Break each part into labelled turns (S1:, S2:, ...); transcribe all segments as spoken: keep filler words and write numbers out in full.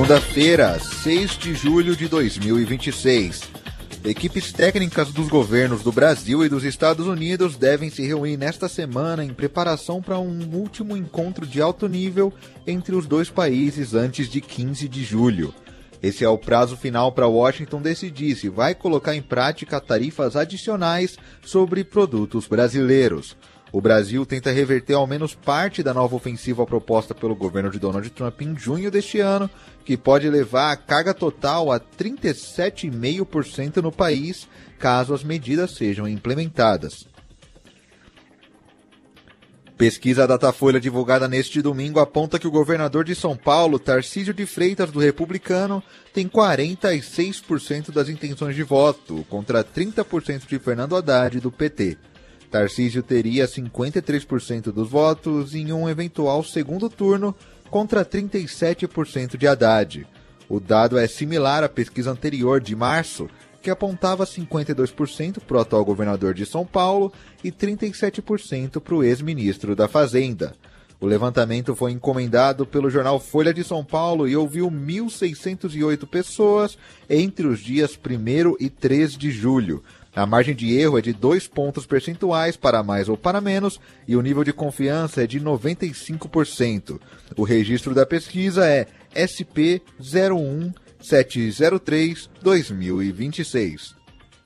S1: Segunda-feira, seis de julho de dois mil e vinte e seis. Equipes técnicas dos governos do Brasil e dos Estados Unidos devem se reunir nesta semana em preparação para um último encontro de alto nível entre os dois países antes de quinze de julho. Esse é o prazo final para Washington decidir se vai colocar em prática tarifas adicionais sobre produtos brasileiros. O Brasil tenta reverter ao menos parte da nova ofensiva proposta pelo governo de Donald Trump em junho deste ano, que pode levar a carga total a trinta e sete vírgula cinco por cento no país, caso as medidas sejam implementadas. Pesquisa Datafolha divulgada neste domingo aponta que o governador de São Paulo, Tarcísio de Freitas, do Republicano, tem quarenta e seis por cento das intenções de voto, contra trinta por cento de Fernando Haddad, do P T. Tarcísio teria cinquenta e três por cento dos votos em um eventual segundo turno, contra trinta e sete por cento de Haddad. O dado é similar à pesquisa anterior, de março, que apontava cinquenta e dois por cento para o atual governador de São Paulo e trinta e sete por cento para o ex-ministro da Fazenda. O levantamento foi encomendado pelo jornal Folha de São Paulo e ouviu mil seiscentas e oito pessoas entre os dias primeiro e três de julho. A margem de erro é de dois pontos percentuais para mais ou para menos e o nível de confiança é de noventa e cinco por cento. O registro da pesquisa é S P zero um sete zero três barra dois mil e vinte e seis.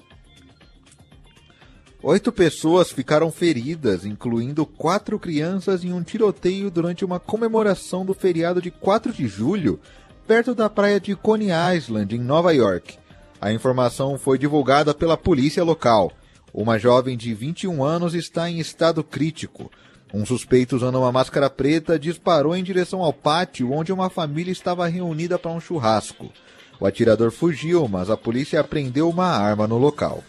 S1: Oito pessoas ficaram feridas, incluindo quatro crianças, em um tiroteio durante uma comemoração do feriado de quatro de julho, perto da praia de Coney Island, em Nova York. A informação foi divulgada pela polícia local. Uma jovem de vinte e um anos está em estado crítico. Um suspeito usando uma máscara preta disparou em direção ao pátio onde uma família estava reunida para um churrasco. O atirador fugiu, mas a polícia apreendeu uma arma no local.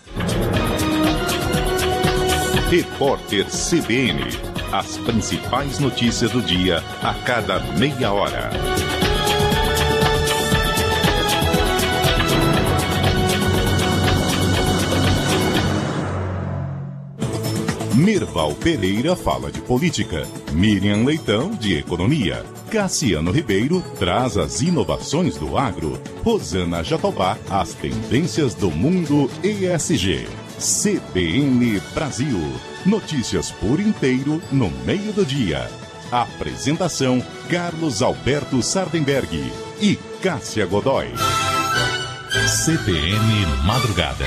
S2: Repórter C B N. As principais notícias do dia a cada meia hora. Mirval Pereira fala de política, Miriam Leitão de economia, Cassiano Ribeiro traz as inovações do agro, Rosana Jatobá as tendências do mundo E S G. C B N Brasil, notícias por inteiro no meio do dia. Apresentação Carlos Alberto Sardenberg e Cássia Godoy. C B N Madrugada.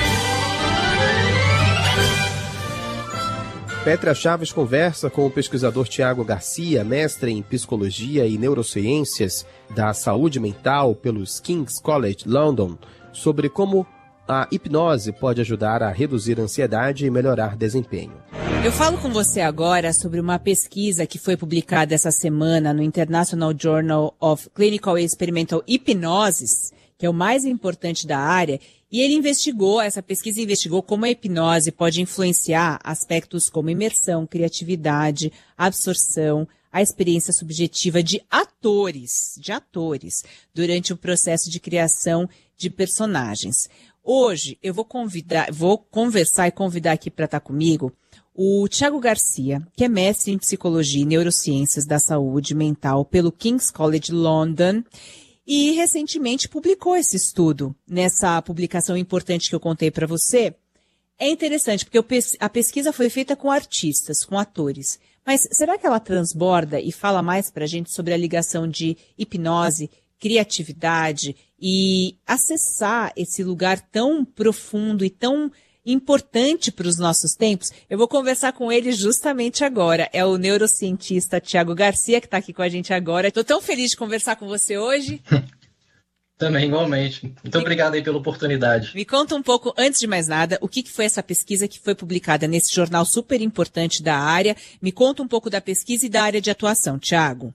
S3: Petra Chaves conversa com o pesquisador Tiago Garcia, mestre em Psicologia e Neurociências da Saúde Mental pelos King's College London, sobre como a hipnose pode ajudar a reduzir a ansiedade e melhorar desempenho.
S4: Eu falo com você agora sobre uma pesquisa que foi publicada essa semana no International Journal of Clinical and Experimental Hypnosis, que é o mais importante da área, e ele investigou, essa pesquisa investigou como a hipnose pode influenciar aspectos como imersão, criatividade, absorção, a experiência subjetiva de atores, de atores, durante o processo de criação de personagens. Hoje eu vou convidar, vou conversar e convidar aqui para estar comigo o Tiago Garcia, que é mestre em Psicologia e Neurociências da Saúde Mental pelo King's College London, e recentemente publicou esse estudo. Nessa publicação importante que eu contei para você, é interessante, porque a pesquisa foi feita com artistas, com atores. Mas será que ela transborda e fala mais para a gente sobre a ligação de hipnose, criatividade e acessar esse lugar tão profundo e tão importante para os nossos tempos? Eu vou conversar com ele justamente agora. É o neurocientista Tiago Garcia, que está aqui com a gente agora. Estou tão feliz de conversar com você hoje.
S5: Também, igualmente. Muito Me... obrigado aí pela oportunidade.
S4: Me conta um pouco, antes de mais nada, o que foi essa pesquisa que foi publicada nesse jornal super importante da área. Me conta um pouco da pesquisa e da área de atuação, Tiago.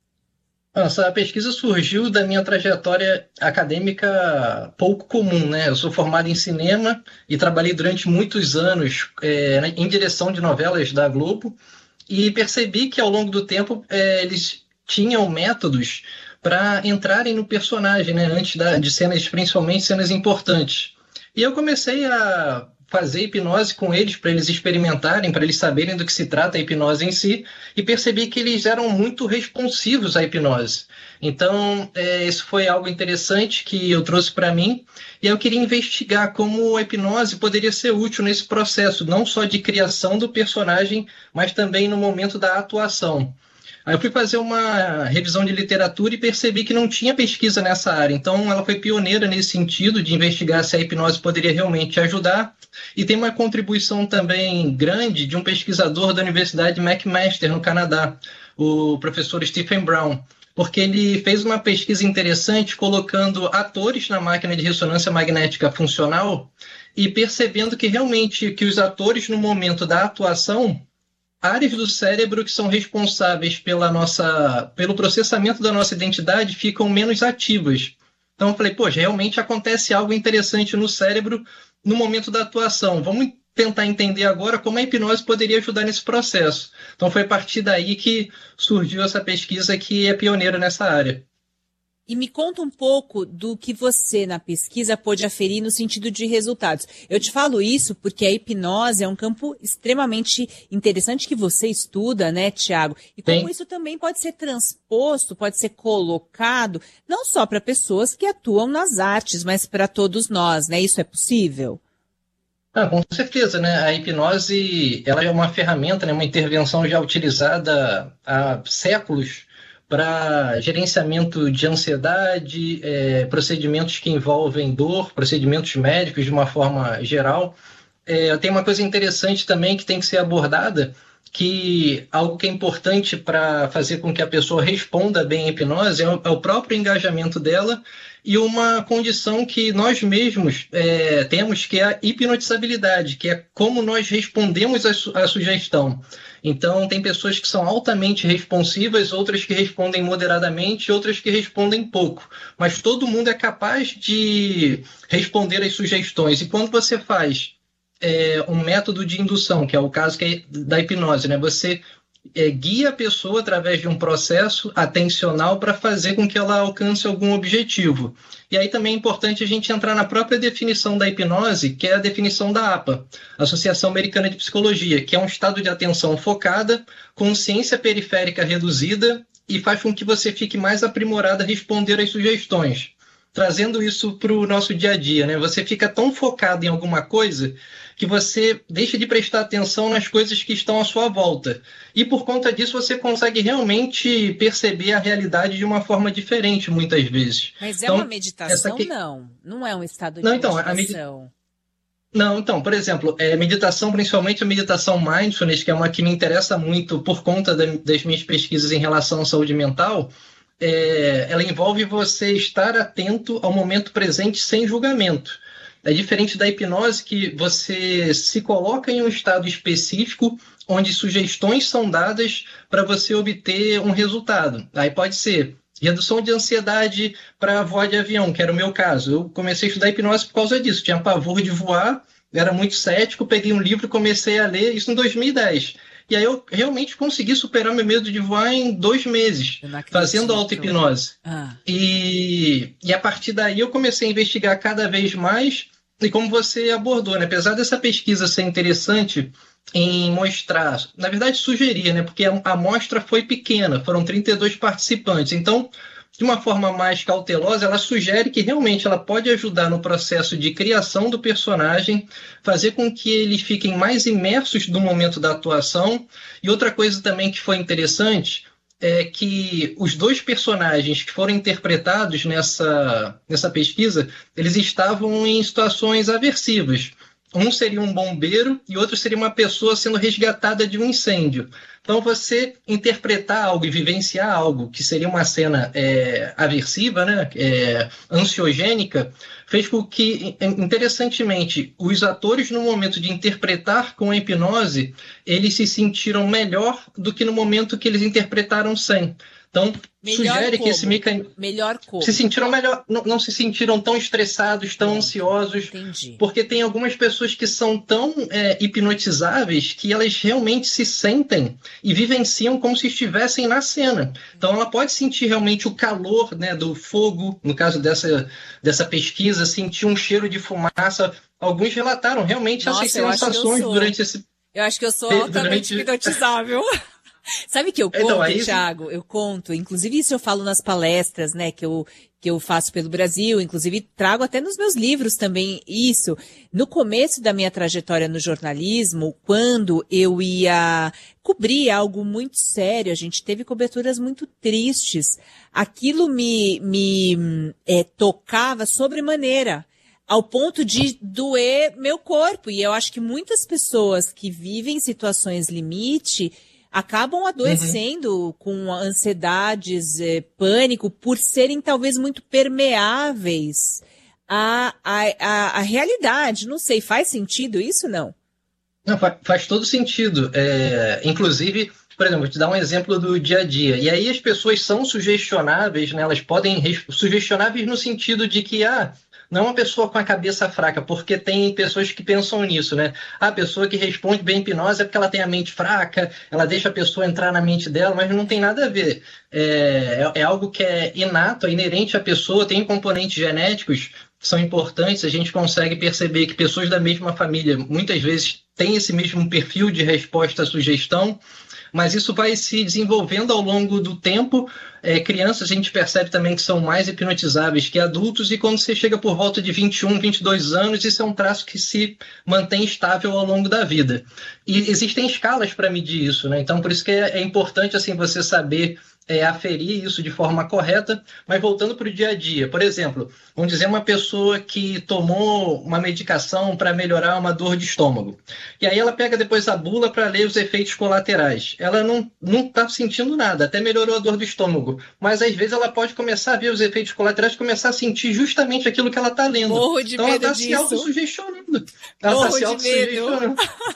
S5: Essa pesquisa surgiu da minha trajetória acadêmica pouco comum, né? Eu sou formado em cinema e trabalhei durante muitos anos é, em direção de novelas da Globo e percebi que ao longo do tempo é, eles tinham métodos para entrarem no personagem, né? Antes da, de cenas, principalmente cenas importantes. E eu comecei a fazer hipnose com eles, para eles experimentarem, para eles saberem do que se trata a hipnose em si, e percebi que eles eram muito responsivos à hipnose. Então, é, isso foi algo interessante que eu trouxe para mim, e eu queria investigar como a hipnose poderia ser útil nesse processo, não só de criação do personagem, mas também no momento da atuação. Aí eu fui fazer uma revisão de literatura e percebi que não tinha pesquisa nessa área. Então, ela foi pioneira nesse sentido de investigar se a hipnose poderia realmente ajudar. E tem uma contribuição também grande de um pesquisador da Universidade McMaster, no Canadá, o professor Stephen Brown, porque ele fez uma pesquisa interessante colocando atores na máquina de ressonância magnética funcional e percebendo que realmente que os atores, no momento da atuação, áreas do cérebro que são responsáveis pela nossa, pelo processamento da nossa identidade ficam menos ativas. Então eu falei, poxa, realmente acontece algo interessante no cérebro no momento da atuação. Vamos tentar entender agora como a hipnose poderia ajudar nesse processo. Então foi a partir daí que surgiu essa pesquisa que é pioneira nessa área.
S4: E me conta um pouco do que você, na pesquisa, pôde aferir no sentido de resultados. Eu te falo isso porque a hipnose é um campo extremamente interessante que você estuda, né, Tiago? E como Sim. isso também pode ser transposto, pode ser colocado, não só para pessoas que atuam nas artes, mas para todos nós, né? Isso é possível?
S5: Ah, com certeza, né? A hipnose, ela é uma ferramenta, né, uma intervenção já utilizada há séculos para gerenciamento de ansiedade, é, procedimentos que envolvem dor, procedimentos médicos de uma forma geral. É, tem uma coisa interessante também que tem que ser abordada, que algo que é importante para fazer com que a pessoa responda bem à hipnose é o, é o próprio engajamento dela e uma condição que nós mesmos é, temos, que é a hipnotizabilidade, que é como nós respondemos à su- à sugestão. Então, tem pessoas que são altamente responsivas, outras que respondem moderadamente, outras que respondem pouco. Mas todo mundo é capaz de responder às sugestões. E quando você faz é, um método de indução, que é o caso que é da hipnose, né? Você é, guia a pessoa através de um processo atencional para fazer com que ela alcance algum objetivo. E aí também é importante a gente entrar na própria definição da hipnose, que é a definição da A P A, Associação Americana de Psicologia, que é um estado de atenção focada, consciência periférica reduzida e faz com que você fique mais aprimorado a responder às sugestões. Trazendo isso para o nosso dia a dia, né? Você fica tão focado em alguma coisa que você deixa de prestar atenção nas coisas que estão à sua volta. E por conta disso você consegue realmente perceber a realidade de uma forma diferente, muitas vezes.
S4: Mas é
S5: então,
S4: uma meditação?
S5: que...
S4: Não, não é um estado de
S5: não, então,
S4: meditação.
S5: A med... Não, então, por exemplo, é, meditação, principalmente a meditação mindfulness, que é uma que me interessa muito por conta da, das minhas pesquisas em relação à saúde mental, é, ela envolve você estar atento ao momento presente sem julgamento. É diferente da hipnose, que você se coloca em um estado específico onde sugestões são dadas para você obter um resultado. Aí pode ser redução de ansiedade para voar de avião, que era o meu caso. Eu comecei a estudar hipnose por causa disso. Tinha pavor de voar, era muito cético, peguei um livro e comecei a ler, isso em dois mil e dez. E aí eu realmente consegui superar meu medo de voar em dois meses, fazendo auto-hipnose. Ah. E, e a partir daí eu comecei a investigar cada vez mais, e como você abordou, né? Apesar dessa pesquisa ser interessante em mostrar, na verdade sugerir, né? Porque a amostra foi pequena, foram trinta e dois participantes. Então, de uma forma mais cautelosa, ela sugere que realmente ela pode ajudar no processo de criação do personagem, fazer com que eles fiquem mais imersos no momento da atuação. E outra coisa também que foi interessante é que os dois personagens que foram interpretados nessa, nessa pesquisa, eles estavam em situações aversivas. Um seria um bombeiro e outro seria uma pessoa sendo resgatada de um incêndio. Então, você interpretar algo e vivenciar algo que seria uma cena é, aversiva, né, é, ansiogênica, fez com que, interessantemente, os atores, no momento de interpretar com a hipnose, eles se sentiram melhor do que no momento que eles interpretaram sem. Então,
S4: Melhor
S5: sugere
S4: como?
S5: que esse mecanismo...
S4: Melhor como?
S5: Se sentiram melhor, não, não se sentiram tão estressados, tão ansiosos.
S4: Entendi.
S5: Porque tem algumas pessoas que são tão é, hipnotizáveis que elas realmente se sentem e vivenciam como se estivessem na cena. Então ela pode sentir realmente o calor, né, do fogo, no caso dessa, dessa pesquisa, sentir um cheiro de fumaça. Alguns relataram realmente
S4: Nossa,
S5: essas
S4: eu acho que eu
S5: sensações
S4: sou.
S5: durante esse...
S4: Eu acho que eu sou
S5: Durante-
S4: altamente hipnotizável. Sabe que eu conto,
S5: Então, é isso.
S4: Thiago? Eu conto, inclusive isso eu falo nas palestras, né, que eu, que eu faço pelo Brasil, inclusive trago até nos meus livros também isso. No começo da minha trajetória no jornalismo, quando eu ia cobrir algo muito sério, a gente teve coberturas muito tristes, aquilo me, me é, tocava sobremaneira, ao ponto de doer meu corpo. E eu acho que muitas pessoas que vivem situações limite acabam adoecendo uhum. com ansiedades, eh, pânico, por serem talvez muito permeáveis à, à, à, à realidade. Não sei, faz sentido isso, não?
S5: Não, faz, faz todo sentido. É, inclusive, por exemplo, vou te dar um exemplo do dia a dia. E aí as pessoas são sugestionáveis, né? Elas podem... Sugestionáveis no sentido de que... ah, não uma pessoa com a cabeça fraca, porque tem pessoas que pensam nisso, né? A pessoa que responde bem hipnose é porque ela tem a mente fraca, ela deixa a pessoa entrar na mente dela, mas não tem nada a ver. É, é, é algo que é inato, é inerente à pessoa, tem componentes genéticos que são importantes, a gente consegue perceber que pessoas da mesma família muitas vezes têm esse mesmo perfil de resposta à sugestão, mas isso vai se desenvolvendo ao longo do tempo. É, crianças a gente percebe também que são mais hipnotizáveis que adultos, e quando você chega por volta de vinte e um, vinte e dois anos, isso é um traço que se mantém estável ao longo da vida. E existem escalas para medir isso, né? Então por isso que é, é importante assim, você saber é, aferir isso de forma correta. Mas voltando para o dia a dia, por exemplo, vamos dizer uma pessoa que tomou uma medicação para melhorar uma dor de estômago, e aí ela pega depois a bula para ler os efeitos colaterais. Ela não não está sentindo nada, até melhorou a dor do estômago, mas às vezes ela pode começar a ver os efeitos colaterais, começar a sentir justamente aquilo que ela está lendo.
S4: Morro de
S5: então ela
S4: medo
S5: está se
S4: disso.
S5: autossugestionando. Ela
S4: Morro
S5: está se
S4: de
S5: autossugestionando.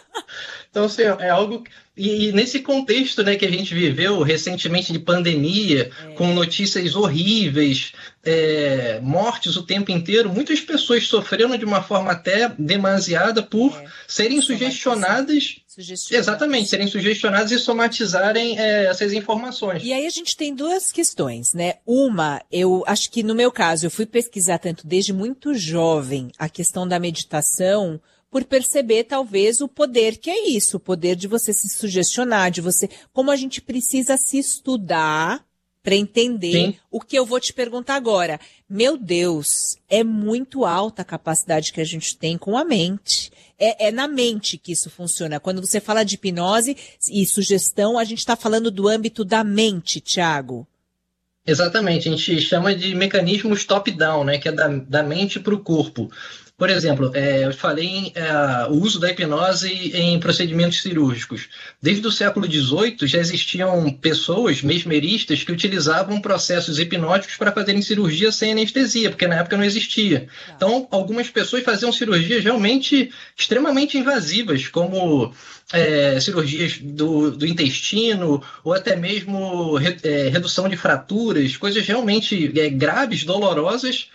S5: Então, assim, é algo... E, e nesse contexto, né, que a gente viveu recentemente de pandemia, é. com notícias horríveis, é, mortes o tempo inteiro, muitas pessoas sofreram de uma forma até demasiada por é. serem sugestionadas... Exatamente, serem sugestionadas e somatizarem é, essas informações.
S4: E aí a gente tem duas questões, né? Uma, eu acho que no meu caso, eu fui pesquisar tanto desde muito jovem a questão da meditação, por perceber talvez o poder que é isso, o poder de você se sugestionar, de você, como a gente precisa se estudar para entender Sim. o que eu vou te perguntar agora. Meu Deus, é muito alta a capacidade que a gente tem com a mente. É, é na mente que isso funciona. Quando você fala de hipnose e sugestão, a gente está falando do âmbito da mente, Thiago.
S5: Exatamente, a gente chama de mecanismos top-down, né, que é da, da mente para o corpo. Por exemplo, é, eu falei em, é, o uso da hipnose em procedimentos cirúrgicos. Desde o século dezoito já existiam pessoas mesmeristas que utilizavam processos hipnóticos para fazerem cirurgia sem anestesia, porque na época não existia. Então, algumas pessoas faziam cirurgias realmente extremamente invasivas, como é, cirurgias do, do intestino, ou até mesmo re, é, redução de fraturas, coisas realmente é, graves, dolorosas,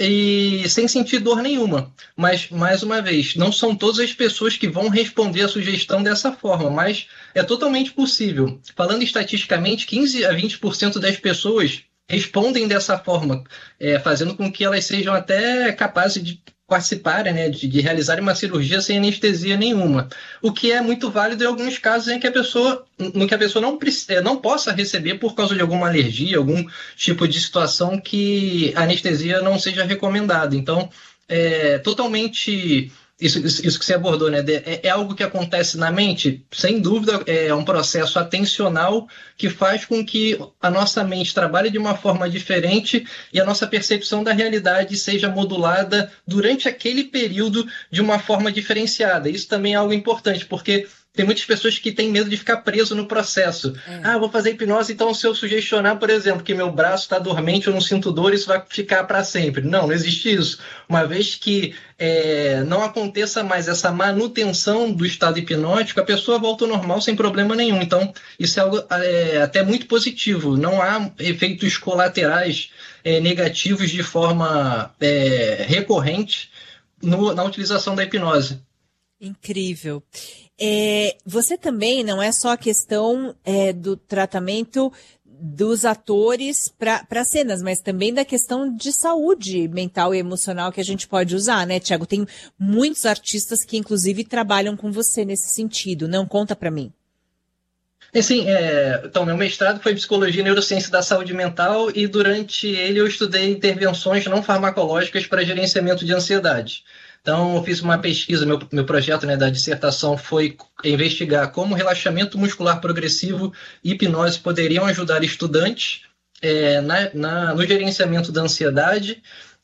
S5: e sem sentir dor nenhuma. Mas, mais uma vez, não são todas as pessoas que vão responder a sugestão dessa forma, mas é totalmente possível. Falando estatisticamente, quinze a vinte por cento das pessoas respondem dessa forma, é, fazendo com que elas sejam até capazes de participarem, né, de, de realizarem uma cirurgia sem anestesia nenhuma. O que é muito válido em alguns casos em que a pessoa, no que a pessoa não, não possa receber por causa de alguma alergia, algum tipo de situação que a anestesia não seja recomendada. Então, é totalmente... Isso, isso que você abordou, né? É, é algo que acontece na mente? Sem dúvida, é um processo atencional que faz com que a nossa mente trabalhe de uma forma diferente e a nossa percepção da realidade seja modulada durante aquele período de uma forma diferenciada. Isso também é algo importante, porque tem muitas pessoas que têm medo de ficar preso no processo. É. Ah, vou fazer hipnose, então se eu sugestionar, por exemplo, que meu braço está dormente, eu não sinto dor, isso vai ficar para sempre. Não, não existe isso. Uma vez que é, não aconteça mais essa manutenção do estado hipnótico, a pessoa volta ao normal sem problema nenhum. Então, isso é algo é, até muito positivo. Não há efeitos colaterais é, negativos de forma é, recorrente no, na utilização da hipnose.
S4: Incrível. É, você também, não é só a questão é, do tratamento dos atores para cenas, mas também da questão de saúde mental e emocional que a gente pode usar, né, Tiago? Tem muitos artistas que, inclusive, trabalham com você nesse sentido. Não, conta para mim.
S5: Sim, é, então, meu mestrado foi em Psicologia e Neurociência da Saúde Mental e durante ele eu estudei intervenções não farmacológicas para gerenciamento de ansiedade. Então, eu fiz uma pesquisa, meu, meu projeto, né, da dissertação foi investigar como relaxamento muscular progressivo e hipnose poderiam ajudar estudantes é, na, na, no gerenciamento da ansiedade.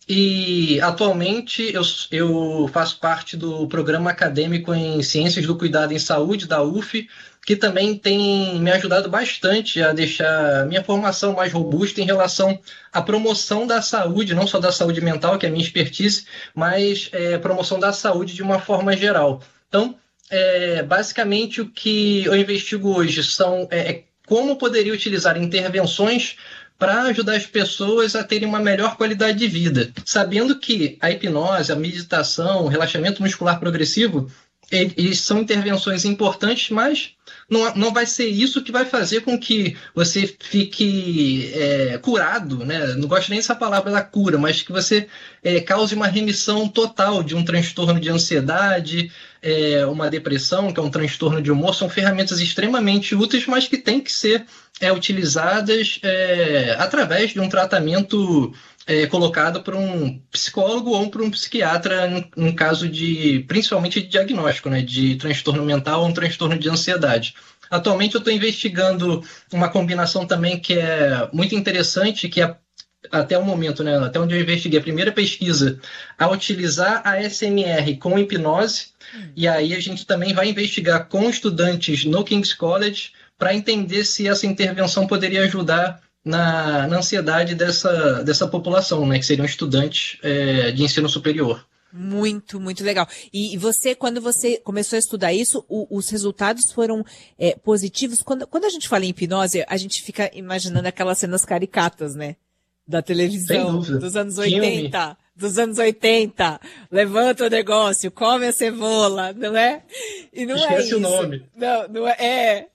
S5: E, atualmente, eu, eu faço parte do programa acadêmico em Ciências do Cuidado em Saúde, da U F, que também tem me ajudado bastante a deixar a minha formação mais robusta em relação à promoção da saúde, não só da saúde mental, que é a minha expertise, mas é, promoção da saúde de uma forma geral. Então, é, basicamente, o que eu investigo hoje são é, como poderia utilizar intervenções para ajudar as pessoas a terem uma melhor qualidade de vida, sabendo que a hipnose, a meditação, o relaxamento muscular progressivo, eles são intervenções importantes, mas não, não vai ser isso que vai fazer com que você fique é, curado, né? Não gosto nem dessa palavra da cura, mas que você é, cause uma remissão total de um transtorno de ansiedade, é, uma depressão, que é um transtorno de humor. São ferramentas extremamente úteis, mas que têm que ser é, utilizadas é, através de um tratamento É, colocado por um psicólogo ou por um psiquiatra, no caso de, principalmente de diagnóstico, né, de transtorno mental ou um transtorno de ansiedade. Atualmente eu estou investigando uma combinação também que é muito interessante, que é até o momento, né, até onde eu investiguei, a primeira pesquisa a utilizar a A S M R com hipnose, hum. e aí a gente também vai investigar com estudantes no King's College para entender se essa intervenção poderia ajudar Na, na ansiedade dessa, dessa população, né, que seriam estudantes é, de ensino superior.
S4: Muito, muito legal. E você, quando você começou a estudar isso, o, os resultados foram é, positivos? Quando, quando a gente fala em hipnose, a gente fica imaginando aquelas cenas caricatas, né? Da televisão, dos anos oitenta. Filme. Dos anos oitenta. Levanta o negócio, come a cebola, não é? E não
S5: Esquece
S4: é isso.
S5: o nome.
S4: Não, não é. é.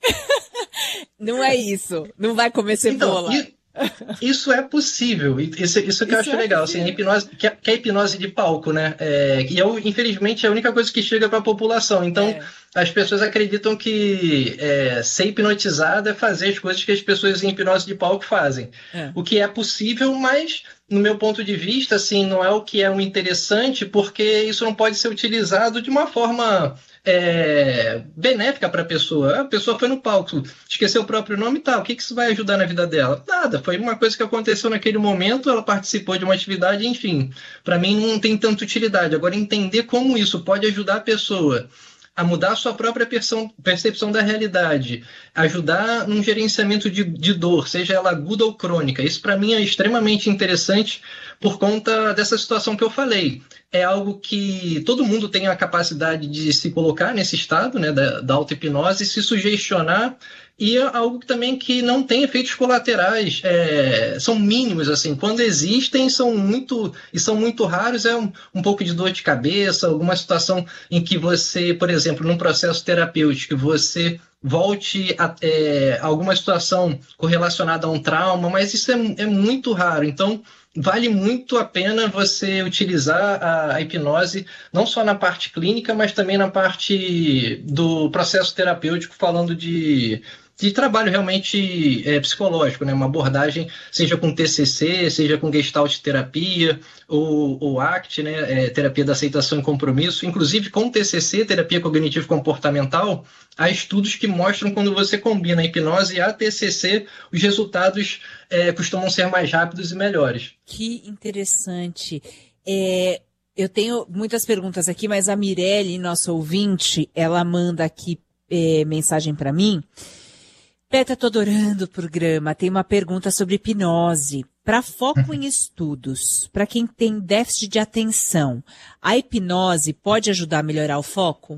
S4: Não é isso. Não vai comer cebola.
S5: Então, isso é possível. Isso, isso que eu isso acho é legal. Assim, a hipnose, que, é, que é a hipnose de palco, né? É, e eu, infelizmente, é a única coisa que chega para a população. Então, é. as pessoas acreditam que é, ser hipnotizado é fazer as coisas que as pessoas em hipnose de palco fazem. É. O que é possível, mas, no meu ponto de vista, assim, não é o que é um interessante, porque isso não pode ser utilizado de uma forma É, benéfica para a pessoa. A pessoa foi no palco, esqueceu o próprio nome e tal. O que, que isso vai ajudar na vida dela? Nada, foi uma coisa que aconteceu naquele momento, ela participou de uma atividade, enfim. Para mim não tem tanta utilidade. Agora, entender como isso pode ajudar a pessoa a mudar a sua própria percepção da realidade, ajudar num gerenciamento de, de dor, seja ela aguda ou crônica. Isso, para mim, é extremamente interessante por conta dessa situação que eu falei. É algo que todo mundo tem a capacidade de se colocar nesse estado, né, da, da auto-hipnose, se sugestionar, e é algo também que não tem efeitos colaterais, é, são mínimos, assim, quando existem são muito, e são muito raros, é um, um pouco de dor de cabeça, alguma situação em que você, por exemplo, num processo terapêutico, você volte a é, alguma situação correlacionada a um trauma, mas isso é, é muito raro, então vale muito a pena você utilizar a, a hipnose, não só na parte clínica, mas também na parte do processo terapêutico, falando de, de trabalho realmente é, psicológico, né? Uma abordagem, seja com T C C, seja com Gestalt terapia, ou, ou A C T, né? É, terapia da aceitação e compromisso, inclusive com T C C, terapia cognitivo-comportamental, há estudos que mostram quando você combina a hipnose e a T C C, os resultados é, costumam ser mais rápidos e melhores.
S4: Que interessante. É, eu tenho muitas perguntas aqui, mas a Mirelle, nossa ouvinte, ela manda aqui eh, mensagem para mim. Petra, tô adorando o programa. Tem uma pergunta sobre hipnose. Para foco em estudos, para quem tem déficit de atenção, a hipnose pode ajudar a melhorar o foco?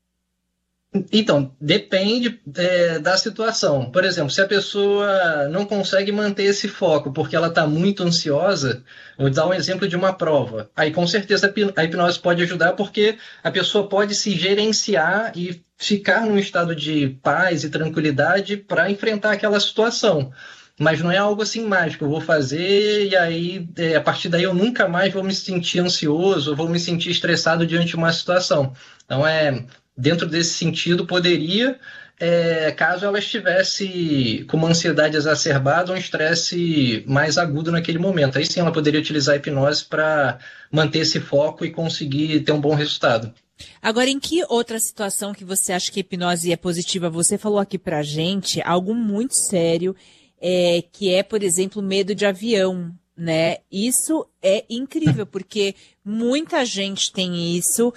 S5: Então, depende é, da situação. Por exemplo, se a pessoa não consegue manter esse foco porque ela está muito ansiosa, vou dar um exemplo de uma prova. Aí, com certeza, a hipnose pode ajudar porque a pessoa pode se gerenciar e ficar num estado de paz e tranquilidade para enfrentar aquela situação. Mas não é algo assim mágico, eu vou fazer e aí, é, a partir daí, eu nunca mais vou me sentir ansioso, vou me sentir estressado diante de uma situação. Então, é... Dentro desse sentido, poderia, é, caso ela estivesse com uma ansiedade exacerbada, um estresse mais agudo naquele momento. Aí sim ela poderia utilizar a hipnose para manter esse foco e conseguir ter um bom resultado.
S4: Agora, em que outra situação que você acha que a hipnose é positiva? Você falou aqui pra gente algo muito sério, é, que é, por exemplo, medo de avião, né? Isso é incrível, porque muita gente tem isso,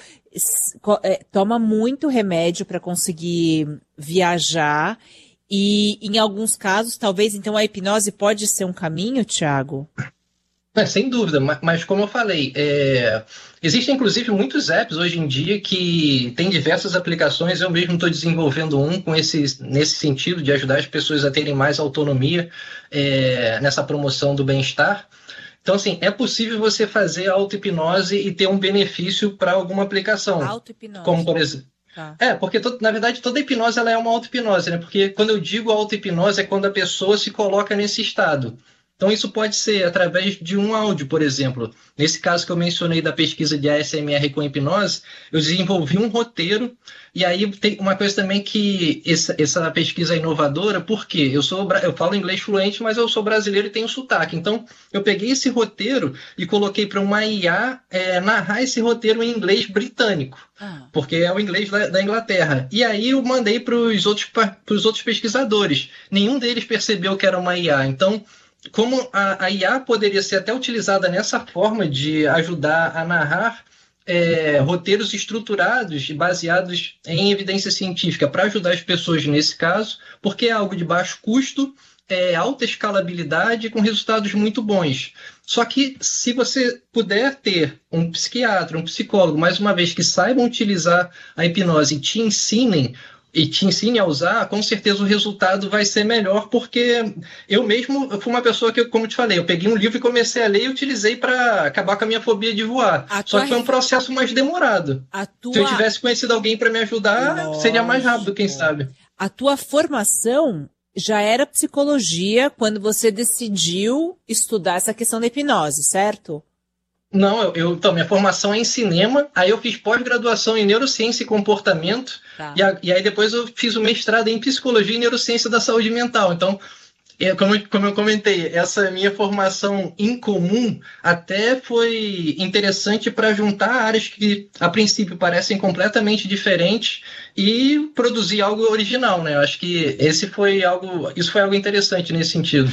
S4: toma muito remédio para conseguir viajar e, em alguns casos, talvez, então, a hipnose pode ser um caminho, Thiago?
S5: É, sem dúvida, mas como eu falei, é... existem inclusive muitos apps hoje em dia que têm diversas aplicações. Eu mesmo estou desenvolvendo um com esse, nesse sentido de ajudar as pessoas a terem mais autonomia é... nessa promoção do bem-estar. Então, assim, é possível você fazer auto-hipnose e ter um benefício para alguma aplicação.
S4: Auto-hipnose.
S5: Como, por exemplo... Tá. É, porque, to... na verdade, toda hipnose ela é uma auto-hipnose, né? Porque quando eu digo auto-hipnose é quando a pessoa se coloca nesse estado. Então, isso pode ser através de um áudio, por exemplo. Nesse caso que eu mencionei da pesquisa de A S M R com hipnose, eu desenvolvi um roteiro. E aí tem uma coisa também que essa, essa pesquisa é inovadora, porque eu, sou, eu falo inglês fluente, mas eu sou brasileiro e tenho sotaque. Então, eu peguei esse roteiro e coloquei para uma I A é, narrar esse roteiro em inglês britânico. Ah. Porque é o inglês da, da Inglaterra. E aí eu mandei para os outros, outros pesquisadores. Nenhum deles percebeu que era uma I A. Então... Como a, a I A poderia ser até utilizada nessa forma de ajudar a narrar é, roteiros estruturados e baseados em evidência científica para ajudar as pessoas nesse caso, porque é algo de baixo custo, é, alta escalabilidade com resultados muito bons. Só que se você puder ter um psiquiatra, um psicólogo, mais uma vez, que saibam utilizar a hipnose e te ensinem e te ensine a usar, com certeza o resultado vai ser melhor, porque eu mesmo eu fui uma pessoa que, como eu te falei, eu peguei um livro e comecei a ler e utilizei para acabar com a minha fobia de voar. A Só que foi um processo mais demorado.
S4: A tua...
S5: Se eu tivesse conhecido alguém para me ajudar, Lógico. seria mais rápido, quem sabe.
S4: A tua formação já era psicologia quando você decidiu estudar essa questão da hipnose, certo?
S5: Não, eu, eu, então, minha formação é em cinema, aí eu fiz pós-graduação em neurociência e comportamento, tá. e, a, e aí depois eu fiz o mestrado em psicologia e neurociência da saúde mental. Então, é, como, como eu comentei, essa minha formação em comum até foi interessante para juntar áreas que, a princípio, parecem completamente diferentes e produzir algo original, né? Eu acho que esse foi algo, isso foi algo interessante nesse sentido.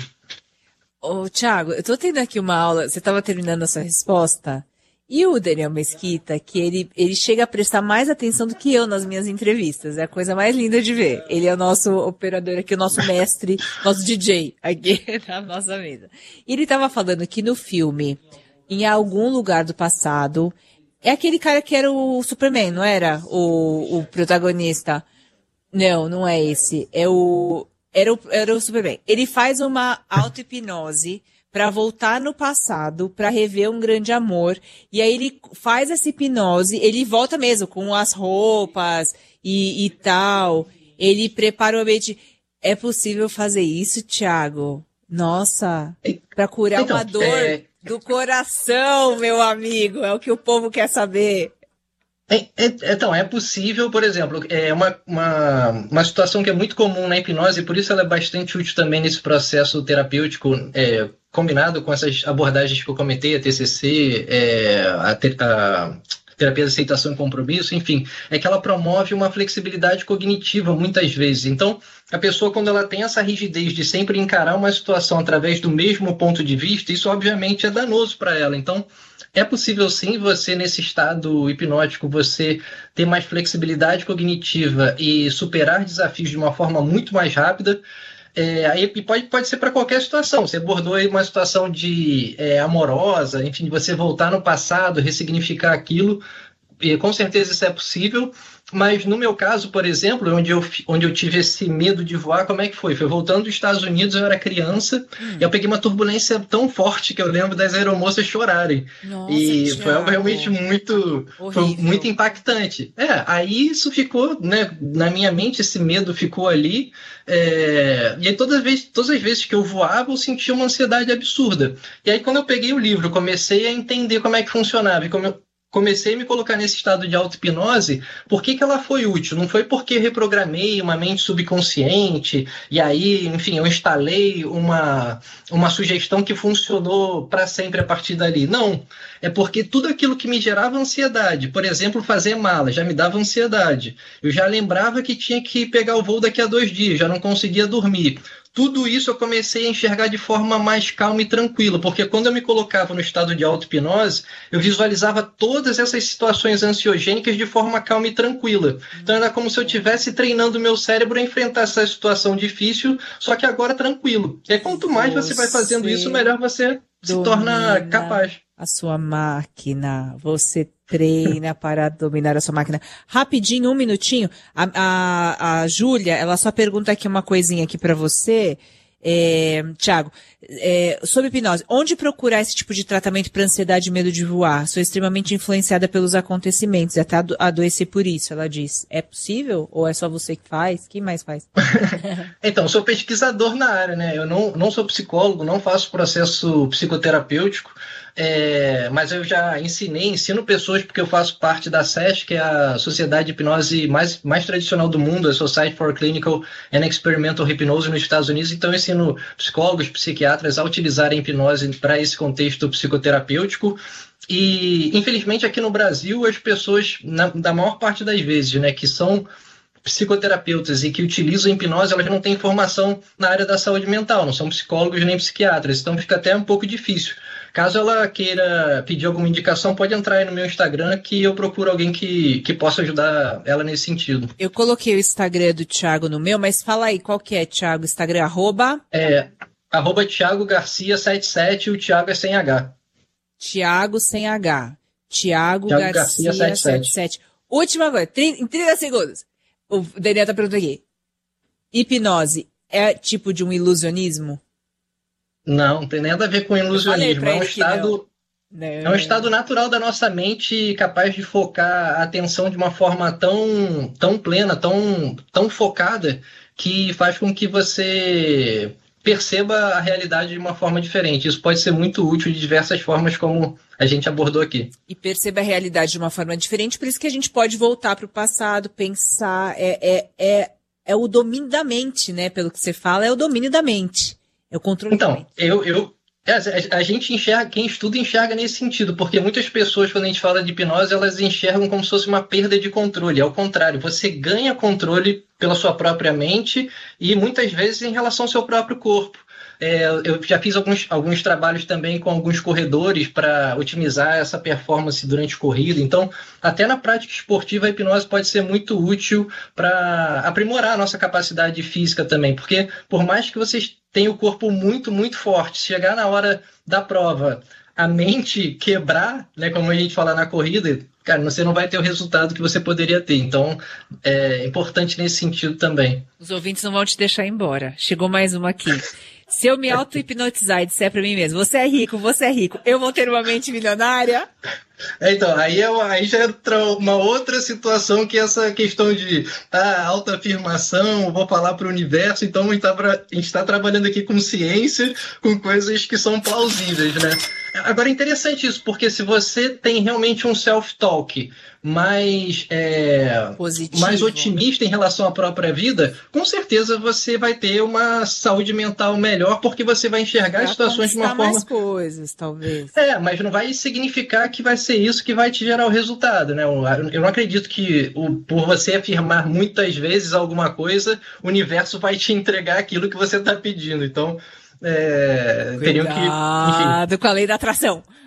S4: Ô, Thiago, eu tô tendo aqui uma aula, você estava terminando a sua resposta, e o Daniel Mesquita, que ele, ele chega a prestar mais atenção do que eu nas minhas entrevistas, é a coisa mais linda de ver. Ele é o nosso operador aqui, o nosso mestre, nosso D J aqui na nossa mesa. E ele estava falando que no filme, em algum lugar do passado, é aquele cara que era o Superman, não era? O, o protagonista. Não, não é esse, é o... Era o, era o Superman. Ele faz uma auto-hipnose para voltar no passado, para rever um grande amor. E aí ele faz essa hipnose, ele volta mesmo com as roupas e, e tal. Ele prepara o ambiente. É possível fazer isso, Thiago? Nossa, para curar então, uma dor é... do coração, meu amigo. É o que o povo quer saber.
S5: É, é, então, é possível, por exemplo, é uma, uma, uma situação que é muito comum na hipnose, e por isso ela é bastante útil também nesse processo terapêutico, é, combinado com essas abordagens que eu comentei, a T C C, é, a, te, a terapia de aceitação e compromisso, enfim, é que ela promove uma flexibilidade cognitiva muitas vezes. Então, a pessoa, quando ela tem essa rigidez de sempre encarar uma situação através do mesmo ponto de vista, isso obviamente é danoso para ela. Então, É possível sim você, nesse estado hipnótico, você ter mais flexibilidade cognitiva e superar desafios de uma forma muito mais rápida. É, aí pode, pode ser para qualquer situação. Você abordou aí uma situação de é, amorosa, enfim, você voltar no passado, ressignificar aquilo. E com certeza isso é possível, mas no meu caso, por exemplo, onde eu, onde eu tive esse medo de voar, como é que foi? Foi voltando dos Estados Unidos, eu era criança, hum. e eu peguei uma turbulência tão forte que eu lembro das aeromoças chorarem.
S4: Nossa,
S5: e
S4: Thiago.
S5: Foi algo realmente muito, foi muito impactante. É, aí isso ficou, né, na minha mente, esse medo ficou ali, é, e aí todas as, vezes, todas as vezes que eu voava, eu sentia uma ansiedade absurda. E aí quando eu peguei o livro, comecei a entender como é que funcionava, e como eu comecei a me colocar nesse estado de auto-hipnose, por que que ela foi útil? Não foi porque eu reprogramei uma mente subconsciente e aí, enfim, eu instalei uma, uma sugestão que funcionou para sempre a partir dali. Não, é porque tudo aquilo que me gerava ansiedade, por exemplo, fazer mala, já me dava ansiedade. Eu já lembrava que tinha que pegar o voo daqui a dois dias, já não conseguia dormir. Tudo isso eu comecei a enxergar de forma mais calma e tranquila, porque quando eu me colocava no estado de auto-hipnose, eu visualizava todas essas situações ansiogênicas de forma calma e tranquila. Então era como se eu estivesse treinando o meu cérebro a enfrentar essa situação difícil, só que agora tranquilo. E aí, quanto mais você, você vai fazendo isso, melhor você se torna capaz.
S4: A sua máquina, você treina para dominar a sua máquina. Rapidinho, um minutinho. A, a, a Júlia, ela só pergunta aqui uma coisinha aqui para você, é, Thiago, é, sobre hipnose. Onde procurar esse tipo de tratamento para ansiedade e medo de voar? Sou extremamente influenciada pelos acontecimentos, até ado- adoecer por isso, ela diz. É possível? Ou é só você que faz? Quem mais faz?
S5: Então, sou pesquisador na área, né? Eu não, não sou psicólogo, não faço processo psicoterapêutico. É, mas eu já ensinei, ensino pessoas, porque eu faço parte da S E S, que é a sociedade de hipnose mais, mais tradicional do mundo, a Society for Clinical and Experimental Hypnose nos Estados Unidos. Então eu ensino psicólogos, psiquiatras a utilizarem a hipnose para esse contexto psicoterapêutico. E infelizmente aqui no Brasil as pessoas, na, da maior parte das vezes, né, que são psicoterapeutas e que utilizam a hipnose, elas não têm formação na área da saúde mental, não são psicólogos nem psiquiatras, então fica até um pouco difícil. Caso ela queira pedir alguma indicação, pode entrar aí no meu Instagram que eu procuro alguém que, que possa ajudar ela nesse sentido.
S4: Eu coloquei o Instagram do Thiago no meu, mas fala aí, qual que é, Thiago? Instagram, arroba?
S5: É, arroba Thiago Garcia setenta e sete, o Thiago é sem H.
S4: Thiago sem H. Thiago, Thiago Garcia, Garcia setenta e sete. setenta e sete. Última coisa, em trinta segundos. O Daniel tá perguntando aqui. Hipnose é tipo de um ilusionismo?
S5: Não, não tem nada a ver com ilusionismo. É um estado, não. é um estado natural da nossa mente capaz de focar a atenção de uma forma tão, tão plena, tão, tão focada, que faz com que você perceba a realidade de uma forma diferente. Isso pode ser muito útil de diversas formas, como a gente abordou aqui.
S4: E perceba a realidade de uma forma diferente, por isso que a gente pode voltar para o passado, pensar, é, é, é, é o domínio da mente, né? Pelo que você fala, é o domínio da mente. É o controle
S5: então,
S4: da mente.
S5: eu, eu, a, a gente enxerga, quem estuda enxerga nesse sentido, porque muitas pessoas, quando a gente fala de hipnose, elas enxergam como se fosse uma perda de controle. Ao contrário, você ganha controle pela sua própria mente e muitas vezes em relação ao seu próprio corpo. É, eu já fiz alguns, alguns trabalhos também com alguns corredores para otimizar essa performance durante a corrida. Então, até na prática esportiva, a hipnose pode ser muito útil para aprimorar a nossa capacidade física também. Porque, por mais que vocês tenham o corpo muito, muito forte, chegar na hora da prova, a mente quebrar, né, como a gente fala na corrida, cara, você não vai ter o resultado que você poderia ter. Então, é importante nesse sentido também.
S4: Os ouvintes não vão te deixar embora. Chegou mais uma aqui. Se eu me auto-hipnotizar e disser pra mim mesmo, você é rico, você é rico, eu vou ter uma mente milionária?
S5: É, então, aí, é, aí já entra uma outra situação, que é essa questão de ah, autoafirmação, vou falar para o universo, então a gente está tá trabalhando aqui com ciência, com coisas que são plausíveis, né? Agora é interessante isso, porque se você tem realmente um self-talk mais, é, mais otimista em relação à própria vida, com certeza você vai ter uma saúde mental melhor, porque você vai enxergar vai as situações de uma forma...
S4: mais coisas, talvez.
S5: É, mas não vai significar que vai ser isso que vai te gerar o resultado, né? Eu não acredito que o, por você afirmar muitas vezes alguma coisa, o universo vai te entregar aquilo que você está pedindo. Então, é, teriam que...
S4: Cuidado com a lei da atração.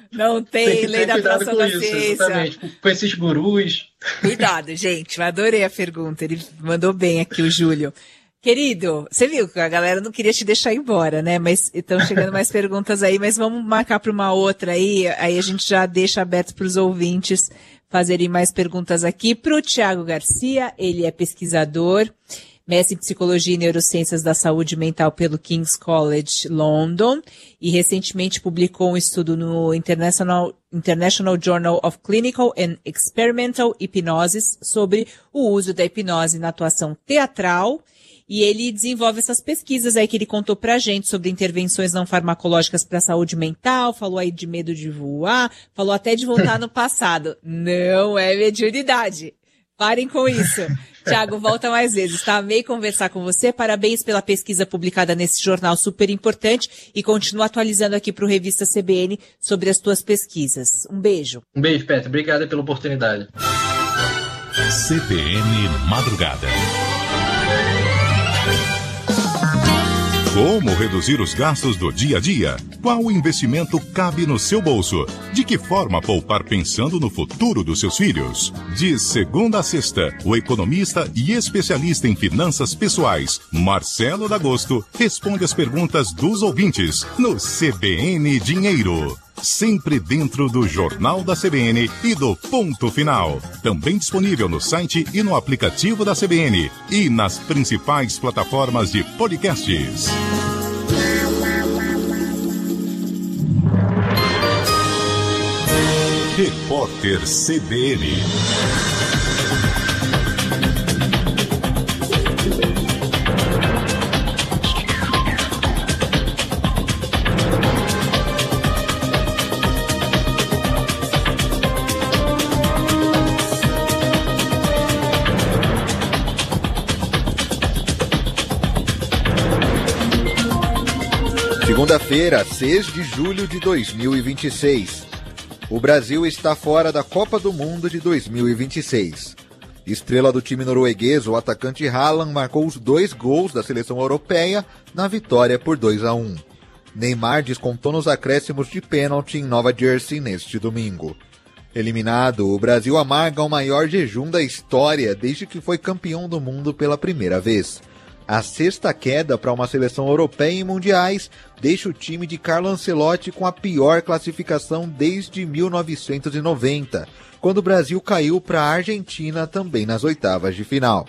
S4: Não tem,
S5: tem que
S4: lei
S5: ter
S4: da
S5: cuidado
S4: atração
S5: com
S4: da
S5: isso,
S4: ciência.
S5: exatamente. Com esses gurus.
S4: Cuidado, gente. Eu adorei a pergunta. Ele mandou bem aqui, o Júlio. Querido, você viu que a galera não queria te deixar embora, né? Mas estão chegando mais perguntas aí, mas vamos marcar para uma outra aí. Aí a gente já deixa aberto para os ouvintes fazerem mais perguntas aqui. Para o Tiago Garcia, ele é pesquisador, mestre em Psicologia e Neurociências da Saúde Mental pelo King's College London e recentemente publicou um estudo no International, International Journal of Clinical and Experimental Hypnosis sobre o uso da hipnose na atuação teatral. E ele desenvolve essas pesquisas aí que ele contou pra gente sobre intervenções não farmacológicas para a saúde mental, falou aí de medo de voar, falou até de voltar no passado. Não é mediunidade. Parem com isso. Tiago, volta mais vezes, tá? Amei conversar com você. Parabéns pela pesquisa publicada nesse jornal super importante e continua atualizando aqui pro Revista C B N sobre as tuas pesquisas. Um beijo.
S5: Um beijo, Petra. Obrigada pela oportunidade.
S2: C B N Madrugada. Como reduzir os gastos do dia a dia? Qual investimento cabe no seu bolso? De que forma poupar pensando no futuro dos seus filhos? De segunda a sexta, o economista e especialista em finanças pessoais, Marcelo D'Agosto, responde as perguntas dos ouvintes no C B N Dinheiro. Sempre dentro do Jornal da C B N e do Ponto Final. Também disponível no site e no aplicativo da C B N e nas principais plataformas de podcasts. Repórter C B N.
S1: Segunda-feira, seis de julho de dois mil e vinte e seis. O Brasil está fora da Copa do Mundo de dois mil e vinte e seis. Estrela do time norueguês, o atacante Haaland marcou os dois gols da seleção europeia na vitória por dois a um. Neymar descontou nos acréscimos de pênalti em Nova Jersey neste domingo. Eliminado, o Brasil amarga o maior jejum da história desde que foi campeão do mundo pela primeira vez. A sexta queda para uma seleção europeia em mundiais deixa o time de Carlo Ancelotti com a pior classificação desde mil novecentos e noventa, quando o Brasil caiu para a Argentina também nas oitavas de final.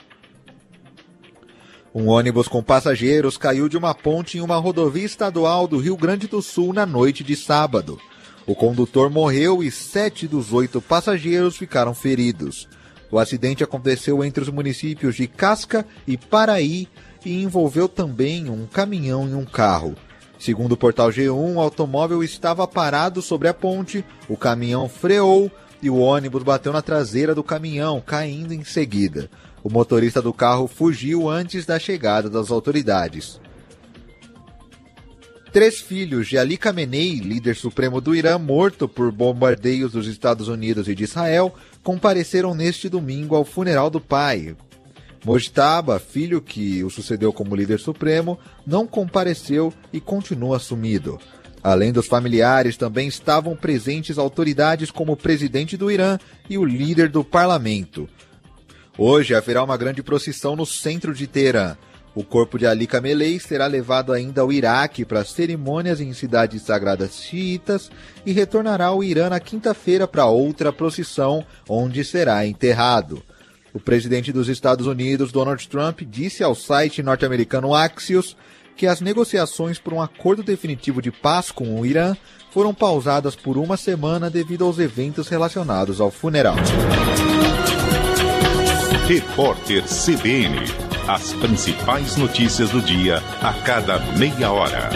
S1: Um ônibus com passageiros caiu de uma ponte em uma rodovia estadual do Rio Grande do Sul na noite de sábado. O condutor morreu e sete dos oito passageiros ficaram feridos. O acidente aconteceu entre os municípios de Casca e Paraí e envolveu também um caminhão e um carro. Segundo o portal G um, o automóvel estava parado sobre a ponte, o caminhão freou e o ônibus bateu na traseira do caminhão, caindo em seguida. O motorista do carro fugiu antes da chegada das autoridades. Três filhos de Ali Khamenei, líder supremo do Irã, morto por bombardeios dos Estados Unidos e de Israel, compareceram neste domingo ao funeral do pai. Mojtaba, filho que o sucedeu como líder supremo, não compareceu e continua sumido. Além dos familiares, também estavam presentes autoridades como o presidente do Irã e o líder do parlamento. Hoje haverá uma grande procissão no centro de Teherã. O corpo de Ali Khamenei será levado ainda ao Iraque para cerimônias em cidades sagradas xiitas e retornará ao Irã na quinta-feira para outra procissão, onde será enterrado. O presidente dos Estados Unidos, Donald Trump, disse ao site norte-americano Axios que as negociações por um acordo definitivo de paz com o Irã foram pausadas por uma semana devido aos eventos relacionados ao funeral.
S2: Repórter C B N. As principais notícias do dia a cada meia hora.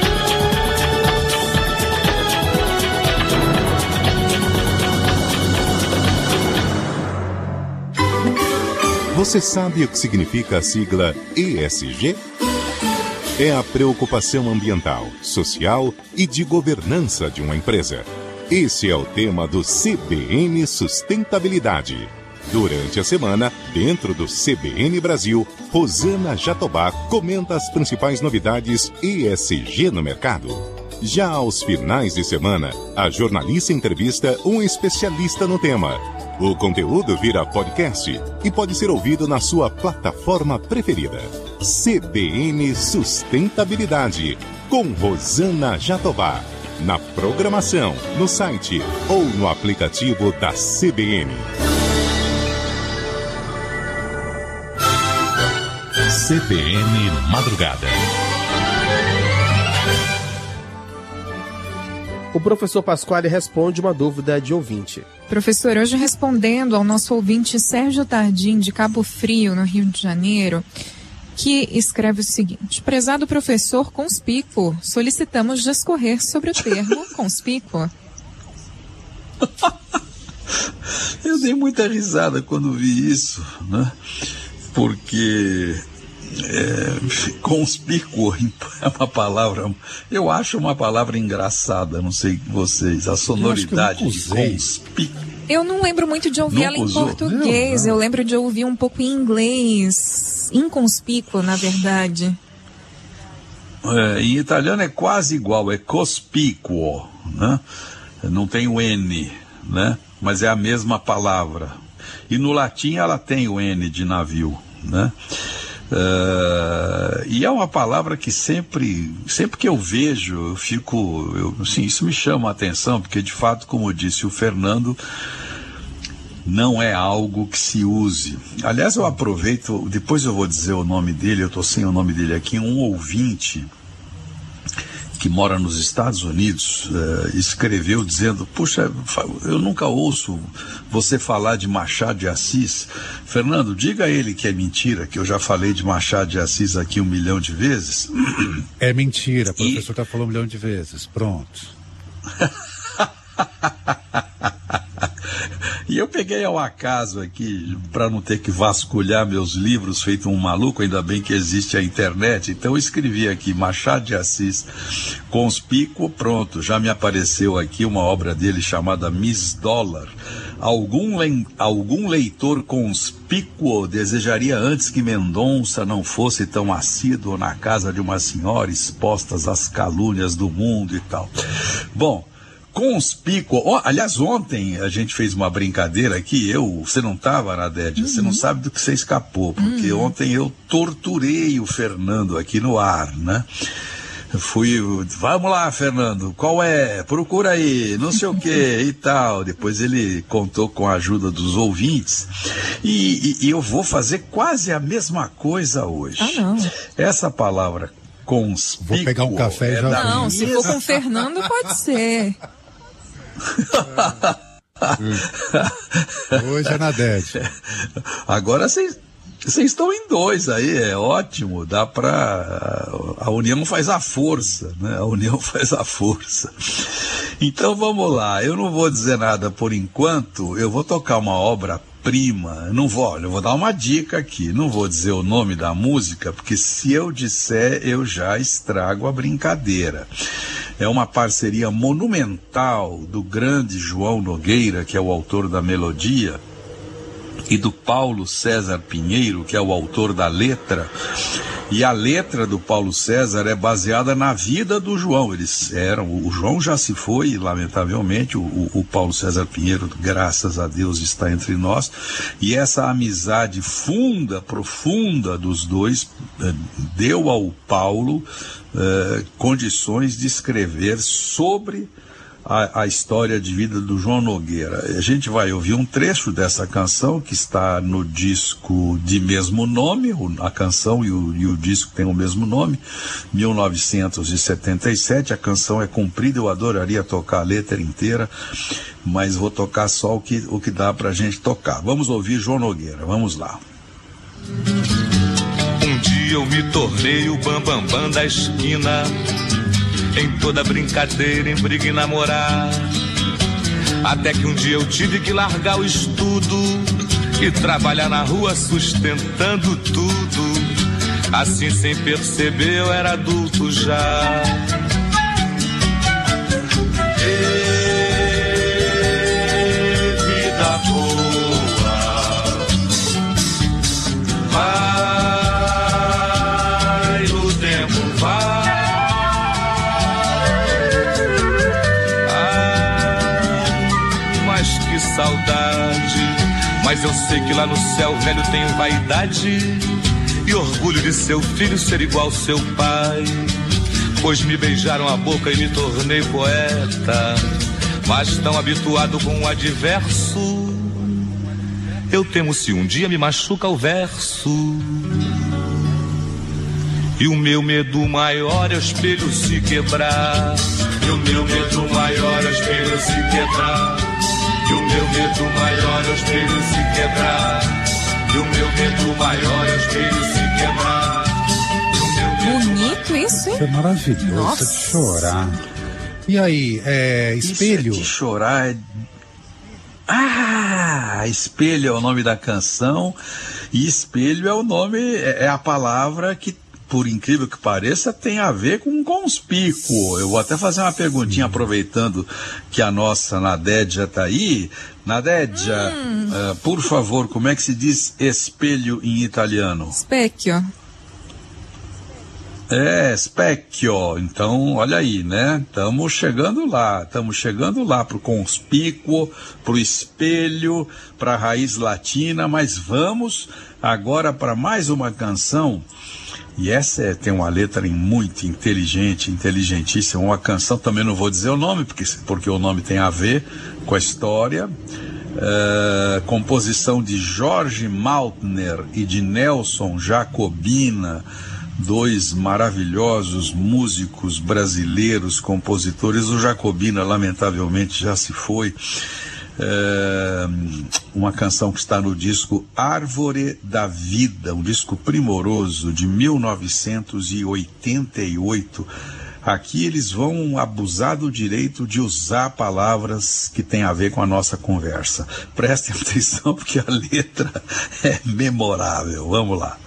S2: Você sabe o que significa a sigla E S G? É a preocupação ambiental, social e de governança de uma empresa. Esse é o tema do C B N Sustentabilidade. Durante a semana, dentro do C B N Brasil, Rosana Jatobá comenta as principais novidades E S G no mercado. Já aos finais de semana, a jornalista entrevista um especialista no tema. O conteúdo vira podcast e pode ser ouvido na sua plataforma preferida. C B N Sustentabilidade, com Rosana Jatobá. Na programação, no site ou no aplicativo da C B N.
S6: C B N Madrugada.
S3: O professor Pasquale responde uma dúvida de ouvinte.
S7: Professor, hoje respondendo ao nosso ouvinte Sérgio Tardim, de Cabo Frio, no Rio de Janeiro, que escreve o seguinte: prezado professor conspícuo, solicitamos discorrer sobre o termo conspícuo.
S8: Eu dei muita risada quando vi isso, né? Porque é, conspícuo é uma palavra, eu acho uma palavra engraçada, não sei vocês, a sonoridade de conspícuo.
S7: Eu não lembro muito de ouvir
S8: Nunca
S7: ela em
S8: usou?
S7: português,
S8: Não, não.
S7: eu lembro de ouvir um pouco em inglês, inconspícuo, na verdade.
S8: É, em italiano é quase igual, é cospicuo, né? Não tem o N, né? Mas é a mesma palavra. E no latim ela tem o N de navio, né? Uh, e é uma palavra que sempre, sempre que eu vejo, eu fico, eu, assim, isso me chama a atenção, porque de fato, como disse o Fernando, não é algo que se use. Aliás, eu aproveito, depois eu vou dizer o nome dele, eu estou sem o nome dele aqui, um ouvinte que mora nos Estados Unidos, uh, escreveu dizendo: puxa, eu nunca ouço você falar de Machado de Assis. Fernando, diga a ele que é mentira, que eu já falei de Machado de Assis aqui um milhão de vezes.
S9: É mentira, o
S8: E...
S9: professor está falando um milhão de vezes, pronto.
S8: E eu peguei ao acaso aqui, para não ter que vasculhar meus livros feito um maluco, ainda bem que existe a internet, então eu escrevi aqui Machado de Assis conspícuo, pronto, já me apareceu aqui uma obra dele chamada Miss Dollar. Algum, le... Algum leitor conspícuo desejaria antes que Mendonça não fosse tão assíduo na casa de uma senhora expostas às calúnias do mundo e tal. Bom, conspícuo, oh, aliás, ontem a gente fez uma brincadeira aqui, eu, você não estava, Nadédia, uhum. Você não sabe do que você escapou, porque uhum. Ontem eu torturei o Fernando aqui no ar, né? Fui, vamos lá, Fernando, qual é? Procura aí, não sei o que e tal. Depois ele contou com a ajuda dos ouvintes e, e, e eu vou fazer quase a mesma coisa hoje.
S7: Ah, não.
S8: Essa palavra conspícuo...
S9: Vou pegar um café e
S8: é
S9: já...
S7: Não, se for com o Fernando, pode ser.
S9: Hoje é na Nadete.
S8: Agora vocês estão em dois aí, é ótimo, dá pra... A união faz a força, né? A união faz a força. Então vamos lá, eu não vou dizer nada por enquanto, eu vou tocar uma obra-prima, não vou, olha, eu vou dar uma dica aqui, não vou dizer o nome da música, porque se eu disser, eu já estrago a brincadeira. É uma parceria monumental do grande João Nogueira, que é o autor da melodia, e do Paulo César Pinheiro, que é o autor da letra. E a letra do Paulo César é baseada na vida do João. Eles eram, o João já se foi, lamentavelmente, o, o Paulo César Pinheiro, graças a Deus, está entre nós. E essa amizade funda, profunda dos dois, eh, deu ao Paulo eh, condições de escrever sobre A, a história de vida do João Nogueira. A gente vai ouvir um trecho dessa canção que está no disco de mesmo nome, a canção e o, e o disco tem o mesmo nome, mil novecentos e setenta e sete. A canção é comprida, eu adoraria tocar a letra inteira, mas vou tocar só o que, o que dá pra gente tocar. Vamos ouvir João Nogueira, vamos lá.
S10: Um dia eu me tornei o bambambam bam, bam da esquina, em toda brincadeira, em briga e namorar. Até que um dia eu tive que largar o estudo e trabalhar na rua sustentando tudo. Assim, sem perceber, eu era adulto já. Ei, vida boa, vai, o tempo vai. saudade. Mas eu sei que lá no céu o velho tem vaidade e orgulho de seu filho ser igual ao seu pai. Pois me beijaram a boca e me tornei poeta, mas tão habituado com o adverso, eu temo se um dia me machuca o verso. E o meu medo maior é o espelho se quebrar. E o meu medo maior é o espelho se quebrar. E o meu medo maior é o espelho se quebrar. E o meu medo maior é o espelho se quebrar.
S7: Bonito isso, hein?
S9: É maravilhoso.
S7: Nossa.
S9: De chorar. E aí, é espelho?
S8: Isso é de chorar. É... Ah, espelho é o nome da canção e espelho é o nome, é a palavra que, por incrível que pareça, tem a ver com conspícuo. Eu vou até fazer uma perguntinha, hum. aproveitando que a nossa Nadédia está aí. Nadédia, hum. uh, por favor, como é que se diz espelho em italiano?
S7: Specchio.
S8: É, specchio. Então, olha aí, né? Estamos chegando lá, estamos chegando lá pro conspícuo, pro espelho, pra raiz latina, mas vamos agora para mais uma canção. E essa é, tem uma letra muito inteligente, inteligentíssima, uma canção, também não vou dizer o nome, porque, porque o nome tem a ver com a história. Uh, composição de Jorge Maltner e de Nelson Jacobina, dois maravilhosos músicos brasileiros, compositores. O Jacobina, lamentavelmente, já se foi. É, uma canção que está no disco Árvore da Vida, um disco primoroso de mil novecentos e oitenta e oito. Aqui eles vão abusar do direito de usar palavras que têm a ver com a nossa conversa. Prestem atenção porque a letra é memorável. Vamos lá.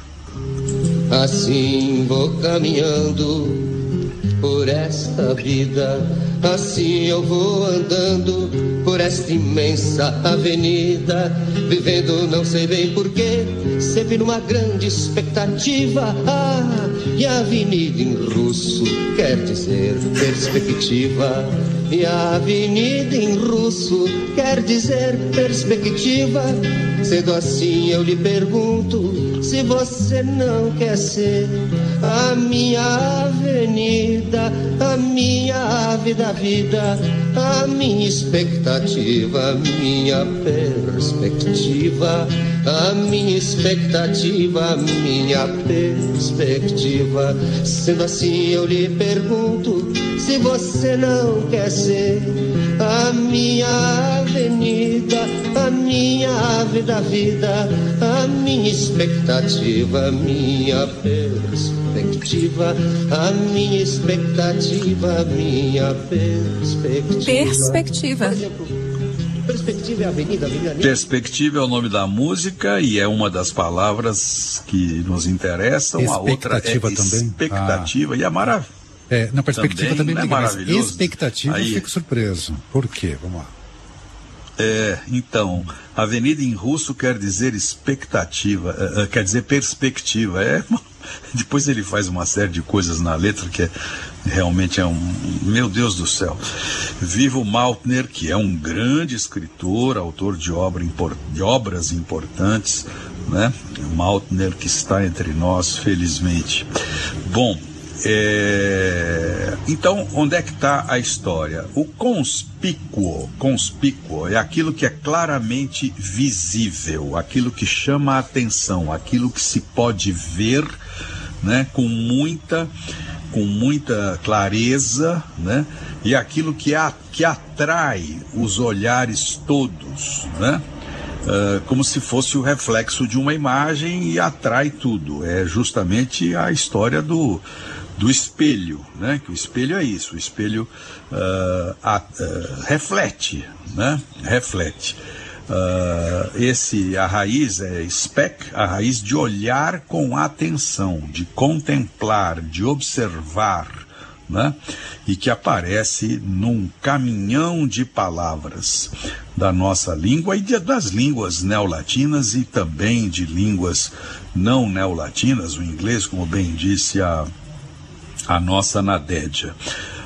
S11: Assim vou caminhando por esta vida, assim eu vou andando por esta imensa avenida, vivendo não sei bem porquê, sempre numa grande expectativa. Ah, e a avenida em russo quer dizer perspectiva. E a avenida em russo quer dizer perspectiva. Sendo assim eu lhe pergunto se você não quer ser a minha avenida, a minha ave da vida, a minha expectativa, a minha perspectiva, a minha expectativa, a minha perspectiva. Sendo assim eu lhe pergunto se você não quer ser a minha avenida, a minha ave da vida, a minha expectativa, a minha perspectiva, a minha expectativa, a minha perspectiva.
S7: Perspectiva.
S11: Perspectiva é a avenida, avenida.
S8: Perspectiva é o nome da música e é uma das palavras que nos interessam. A outra é
S9: também?
S8: expectativa. Ah. E é maravilhoso.
S9: É, na perspectiva também, também
S8: é maravilhoso.
S9: Expectativa,
S8: aí,
S9: eu fico surpreso. Por quê? Vamos lá.
S8: É, então, avenida em russo quer dizer expectativa, uh, uh, quer dizer perspectiva. É, depois ele faz uma série de coisas na letra que é, realmente é um... Meu Deus do céu. Viva o Maltner, que é um grande escritor, autor de, obra import, de obras importantes, né? Maltner que está entre nós, felizmente. Bom, É... então, onde é que está a história? O conspícuo, conspícuo é aquilo que é claramente visível, aquilo que chama a atenção, aquilo que se pode ver, né, com muita, com muita clareza, né, e aquilo que, a, que atrai os olhares todos, né? Uh, como se fosse o reflexo de uma imagem e atrai tudo. É justamente a história do do espelho, né? Que o espelho é isso, o espelho uh, a, uh, reflete, né? Reflete. Uh, esse, a raiz é spec, a raiz de olhar com atenção, de contemplar, de observar, né? E que aparece num caminhão de palavras da nossa língua e de, das línguas neolatinas e também de línguas não neolatinas, o inglês, como bem disse a a nossa Nadédia.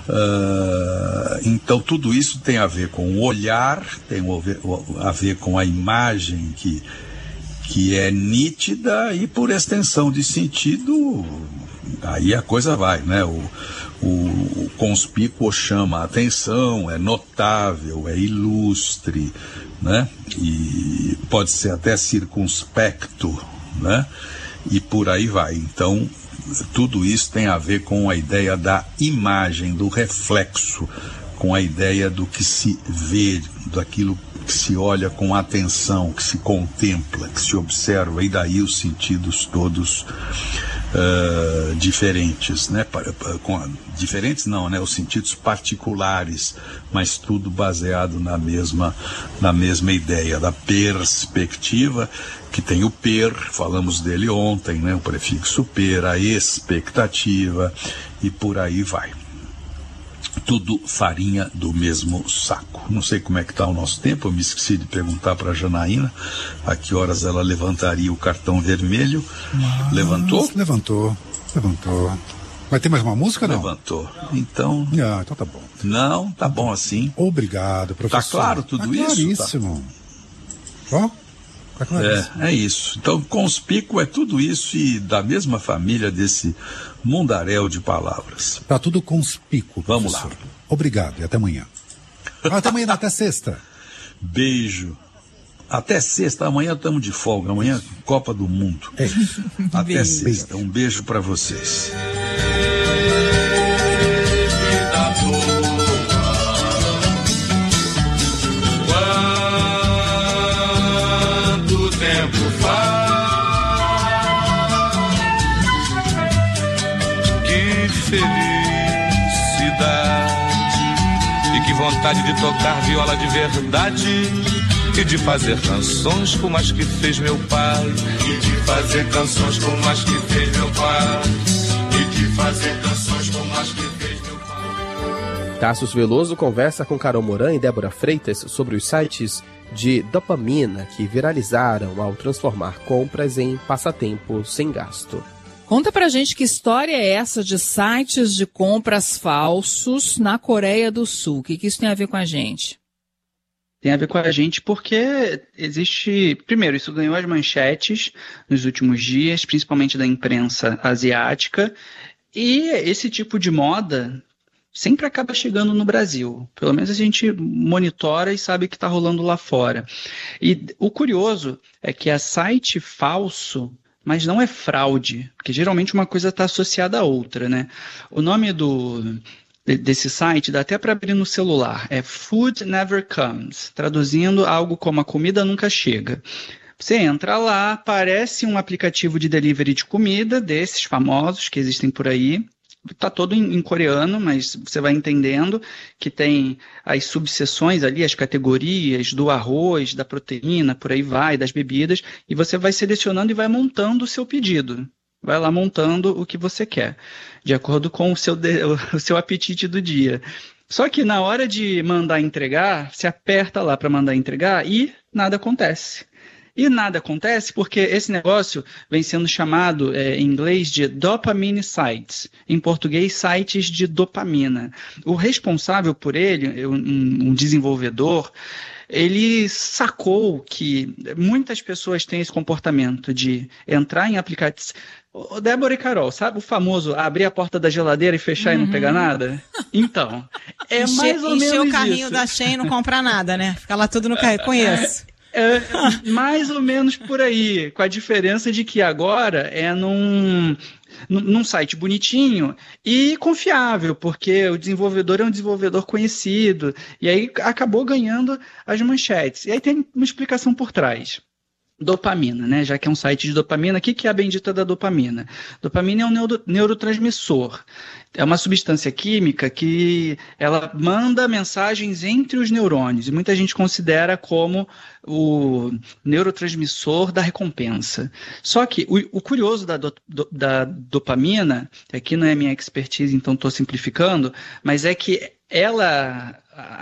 S8: Uh, então tudo isso tem a ver com o olhar, tem a ver com a imagem que, que é nítida, e por extensão de sentido, aí a coisa vai, né? O, o, o conspícuo chama a atenção, é notável, é ilustre, né? E pode ser até circunspecto, né? E por aí vai. Então tudo isso tem a ver com a ideia da imagem, do reflexo, com a ideia do que se vê, daquilo que se olha com atenção, que se contempla, que se observa, e daí os sentidos todos uh, diferentes, né? Com, diferentes não, né? Os sentidos particulares, mas tudo baseado na mesma, na mesma ideia da perspectiva, que tem o per, falamos dele ontem, né? O prefixo per, a expectativa, e por aí vai. Tudo farinha do mesmo saco. Não sei como é que está o nosso tempo, eu me esqueci de perguntar para a Janaína a que horas ela levantaria o cartão vermelho. Mas... Levantou?
S9: Levantou, levantou. Vai ter mais uma música, não?
S8: Levantou. Então...
S9: Ah, então tá bom.
S8: Não, tá bom assim.
S9: Obrigado, professor.
S8: Tá claro tudo
S9: tá
S8: isso?
S9: Claríssimo. Ó, tá? Tá claríssimo.
S8: É, é isso. Então, conspícuo é tudo isso, e da mesma família desse mundaréu de palavras.
S9: Tá tudo conspícuo,
S8: Vamos
S9: professor.
S8: lá.
S9: Obrigado e até amanhã. Até amanhã, não, até sexta.
S8: Beijo. Até sexta. Amanhã estamos de folga. Amanhã, Copa do Mundo.
S9: É.
S8: Até
S7: Beijo.
S8: sexta. Um beijo para vocês.
S10: Quanto tempo faz? Que felicidade e que vontade de tocar viola de verdade e de fazer canções como as que fez meu pai, e de fazer canções como as que fez meu pai, e de fazer canções como as que fez meu pai.
S3: Tassius Veloso conversa com Carol Moran e Débora Freitas sobre os sites de dopamina que viralizaram ao transformar compras em passatempo sem gasto.
S12: Conta pra gente que história é essa de sites de compras falsos na Coreia do Sul. O que, que isso tem a ver com a gente?
S13: Tem a ver com a gente porque existe... Primeiro, isso ganhou as manchetes nos últimos dias, principalmente da imprensa asiática, e esse tipo de moda sempre acaba chegando no Brasil. Pelo menos a gente monitora e sabe o que está rolando lá fora. E o curioso é que é site falso, mas não é fraude, porque geralmente uma coisa está associada à outra, né? O nome do, desse site dá até para abrir no celular, é Food Never Comes, traduzindo algo como a comida nunca chega. Você entra lá, parece um aplicativo de delivery de comida, desses famosos que existem por aí. Está todo em, em coreano, mas você vai entendendo que tem as subseções ali, as categorias do arroz, da proteína, por aí vai, das bebidas, e você vai selecionando e vai montando o seu pedido. Vai lá montando o que você quer, de acordo com o seu, de, o seu apetite do dia. Só que na hora de mandar entregar, você aperta lá para mandar entregar e nada acontece. E nada acontece porque esse negócio vem sendo chamado é, em inglês de dopamine sites, em português sites de dopamina. O responsável por ele, um, um desenvolvedor, ele sacou que muitas pessoas têm esse comportamento de entrar em aplicativos. Ô, Débora e Carol, sabe o famoso abrir a porta da geladeira e fechar uhum. e não pegar nada? Então, é
S14: Enche,
S13: mais ou menos isso.
S14: Encher o carrinho da Shein e não comprar nada, né? Ficar lá tudo no carrinho. Conheço.
S13: É, mais ou menos por aí, com a diferença de que agora é num, num site bonitinho e confiável, porque o desenvolvedor é um desenvolvedor conhecido, e aí acabou ganhando as manchetes. E aí tem uma explicação por trás. Dopamina, né? Já que é um site de dopamina, o que, que é a bendita da dopamina? Dopamina é um neuro, neurotransmissor. É uma substância química que ela manda mensagens entre os neurônios, e muita gente considera como o neurotransmissor da recompensa. Só que o, o curioso da, do, da dopamina, aqui não é minha expertise, então estou simplificando, mas é que ela...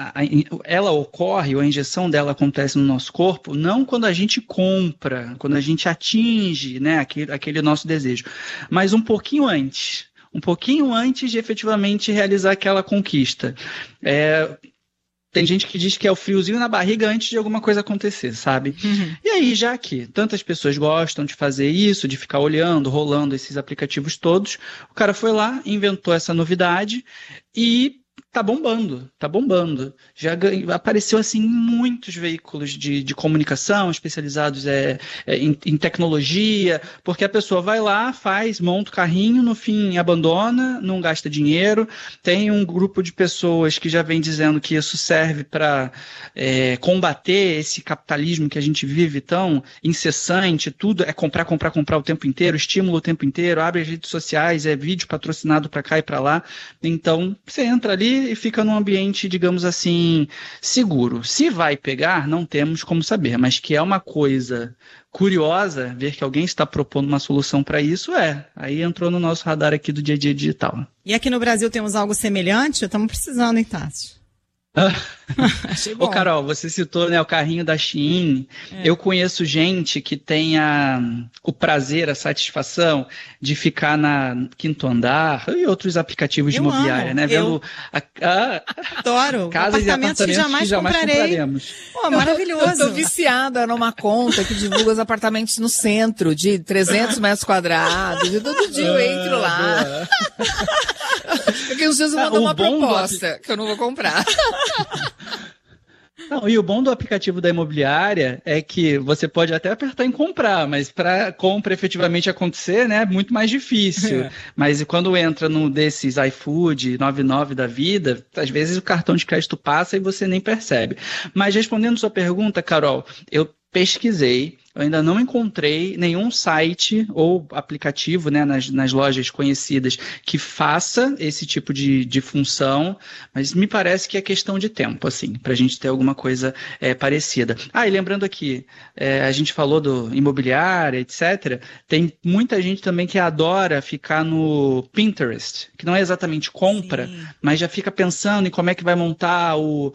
S13: ela ocorre, ou a injeção dela acontece no nosso corpo, não quando a gente compra, quando a gente atinge, né, aquele, aquele nosso desejo, mas um pouquinho antes. um pouquinho antes de efetivamente realizar aquela conquista. É, tem gente que diz que é o friozinho na barriga antes de alguma coisa acontecer, sabe? Uhum. E aí, já que tantas pessoas gostam de fazer isso, de ficar olhando, rolando esses aplicativos todos, o cara foi lá, inventou essa novidade e tá bombando, tá bombando. Já ganhou, apareceu assim em muitos veículos de, de comunicação especializados é, é, em, em tecnologia, porque a pessoa vai lá, faz, monta o carrinho, no fim abandona, não gasta dinheiro. Tem um grupo de pessoas que já vem dizendo que isso serve para é, combater esse capitalismo que a gente vive tão incessante, tudo é comprar, comprar, comprar o tempo inteiro, estímulo o tempo inteiro, abre as redes sociais, é vídeo patrocinado para cá e para lá. Então, você entra ali e fica num ambiente, digamos assim, seguro. Se vai pegar, não temos como saber, mas que é uma coisa curiosa ver que alguém está propondo uma solução para isso, é. Aí entrou no nosso radar aqui do dia a dia digital.
S14: E aqui no Brasil temos algo semelhante? Estamos precisando, hein, Tássio?
S13: Achei bom. Ô, Carol, você citou, né, o carrinho da Shein. É. Eu conheço gente que tem a, o prazer, a satisfação de ficar na quinto andar e outros aplicativos eu de imobiliária, amo. né? Vendo
S14: eu
S13: a, a,
S14: adoro.
S13: Casas
S14: apartamentos,
S13: e apartamentos
S14: que jamais,
S13: que jamais
S14: comprarei.
S13: compraremos.
S14: Pô, maravilhoso.
S12: Eu tô viciada numa conta que divulga os apartamentos no centro, de trezentos metros quadrados. E todo dia eu entro lá. Porque os dias eu mando uma proposta do... que eu não vou comprar.
S13: Não, e o bom do aplicativo da imobiliária é que você pode até apertar em comprar, mas para compra efetivamente acontecer, né, é muito mais difícil. É. Mas quando entra num desses iFood, noventa e nove da vida, às vezes o cartão de crédito passa e você nem percebe. Mas respondendo sua pergunta, Carol, eu pesquisei, eu ainda não encontrei nenhum site ou aplicativo, né, nas, nas lojas conhecidas que faça esse tipo de, de função, mas me parece que é questão de tempo, assim, para a gente ter alguma coisa é, parecida. Ah, e lembrando aqui, é, a gente falou do imobiliário, etcétera. Tem muita gente também que adora ficar no Pinterest, que não é exatamente compra, Sim. mas já fica pensando em como é que vai montar o,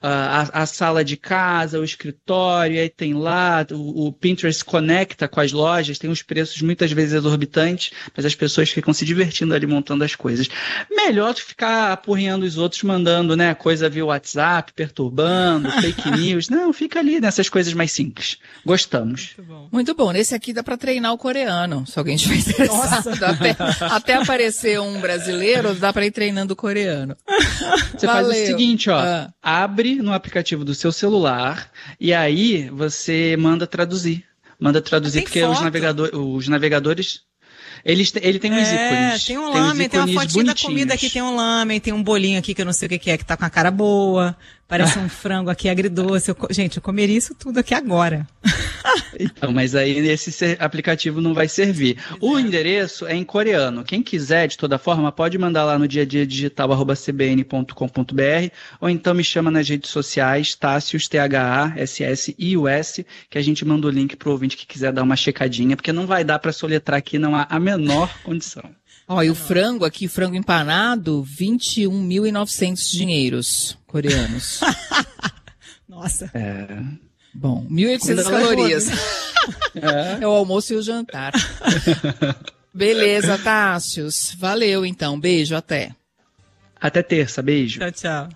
S13: a, a sala de casa, o escritório, aí tem lá o, o Pinterest Pinterest conecta com as lojas, tem uns preços muitas vezes exorbitantes, mas as pessoas ficam se divertindo ali montando as coisas. Melhor tu ficar apurrinhando os outros, mandando, né, coisa via WhatsApp, perturbando, fake news. Não, fica ali nessas coisas mais simples. Gostamos.
S12: Muito bom. Muito bom. Nesse aqui dá para treinar o coreano, se alguém estiver interessado. Até, até aparecer um brasileiro, dá para ir treinando o coreano.
S13: Você Valeu. faz o seguinte, ó, ah. abre no aplicativo do seu celular e aí você manda traduzir. Manda traduzir, porque os, navegador, os navegadores, eles, ele tem uns
S14: é,
S13: ícones.
S14: tem um lamen, tem uma fotinha da comida aqui, tem um lamen, tem um bolinho aqui que eu não sei o que é, que tá com a cara boa, parece um frango aqui agridoce. Eu, gente, eu comeria isso tudo aqui agora.
S13: Então, mas aí esse aplicativo não vai servir. O endereço é em coreano. Quem quiser, de toda forma, pode mandar lá no dia a dia digital arroba c b n ponto com ponto b r ou então me chama nas redes sociais, Tássius, T H A S S I U S, que a gente manda o link pro ouvinte que quiser dar uma checadinha, porque não vai dar para soletrar aqui, não há a menor condição.
S12: Ó, e o frango aqui, frango empanado, vinte e um mil e novecentos dinheiros coreanos.
S14: Nossa.
S13: É...
S12: Bom, mil e oitocentas calorias. É. é o almoço e o jantar. Beleza, Tássius. Valeu, então. Beijo, até.
S13: Até terça. Beijo.
S14: Tchau, tchau.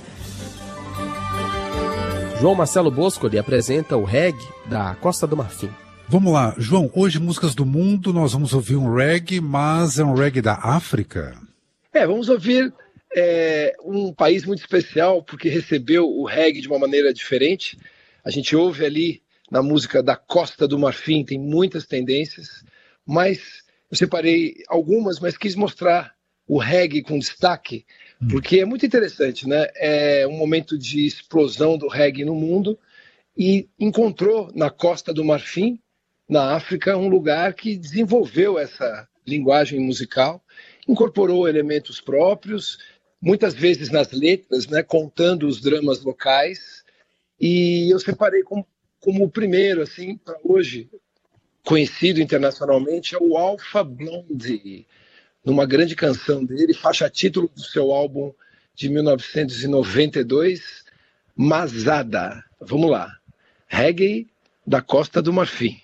S3: João Marcelo Bosco lhe apresenta o reggae da Costa do Marfim.
S9: Vamos lá, João, hoje músicas do mundo, nós vamos ouvir um reggae, mas é um reggae da África?
S15: É, vamos ouvir é, um país muito especial, porque recebeu o reggae de uma maneira diferente. A gente ouve ali na música da Costa do Marfim, tem muitas tendências, mas eu separei algumas, mas quis mostrar o reggae com destaque, porque é muito interessante, né? É um momento de explosão do reggae no mundo e encontrou na Costa do Marfim, na África, um lugar que desenvolveu essa linguagem musical, incorporou elementos próprios, muitas vezes nas letras, né, contando os dramas locais, e eu separei como, como o primeiro, assim, para hoje, conhecido internacionalmente, é o Alpha Blondy, numa grande canção dele, faixa título do seu álbum de mil novecentos e noventa e dois, Mazada. Vamos lá. Reggae da Costa do Marfim.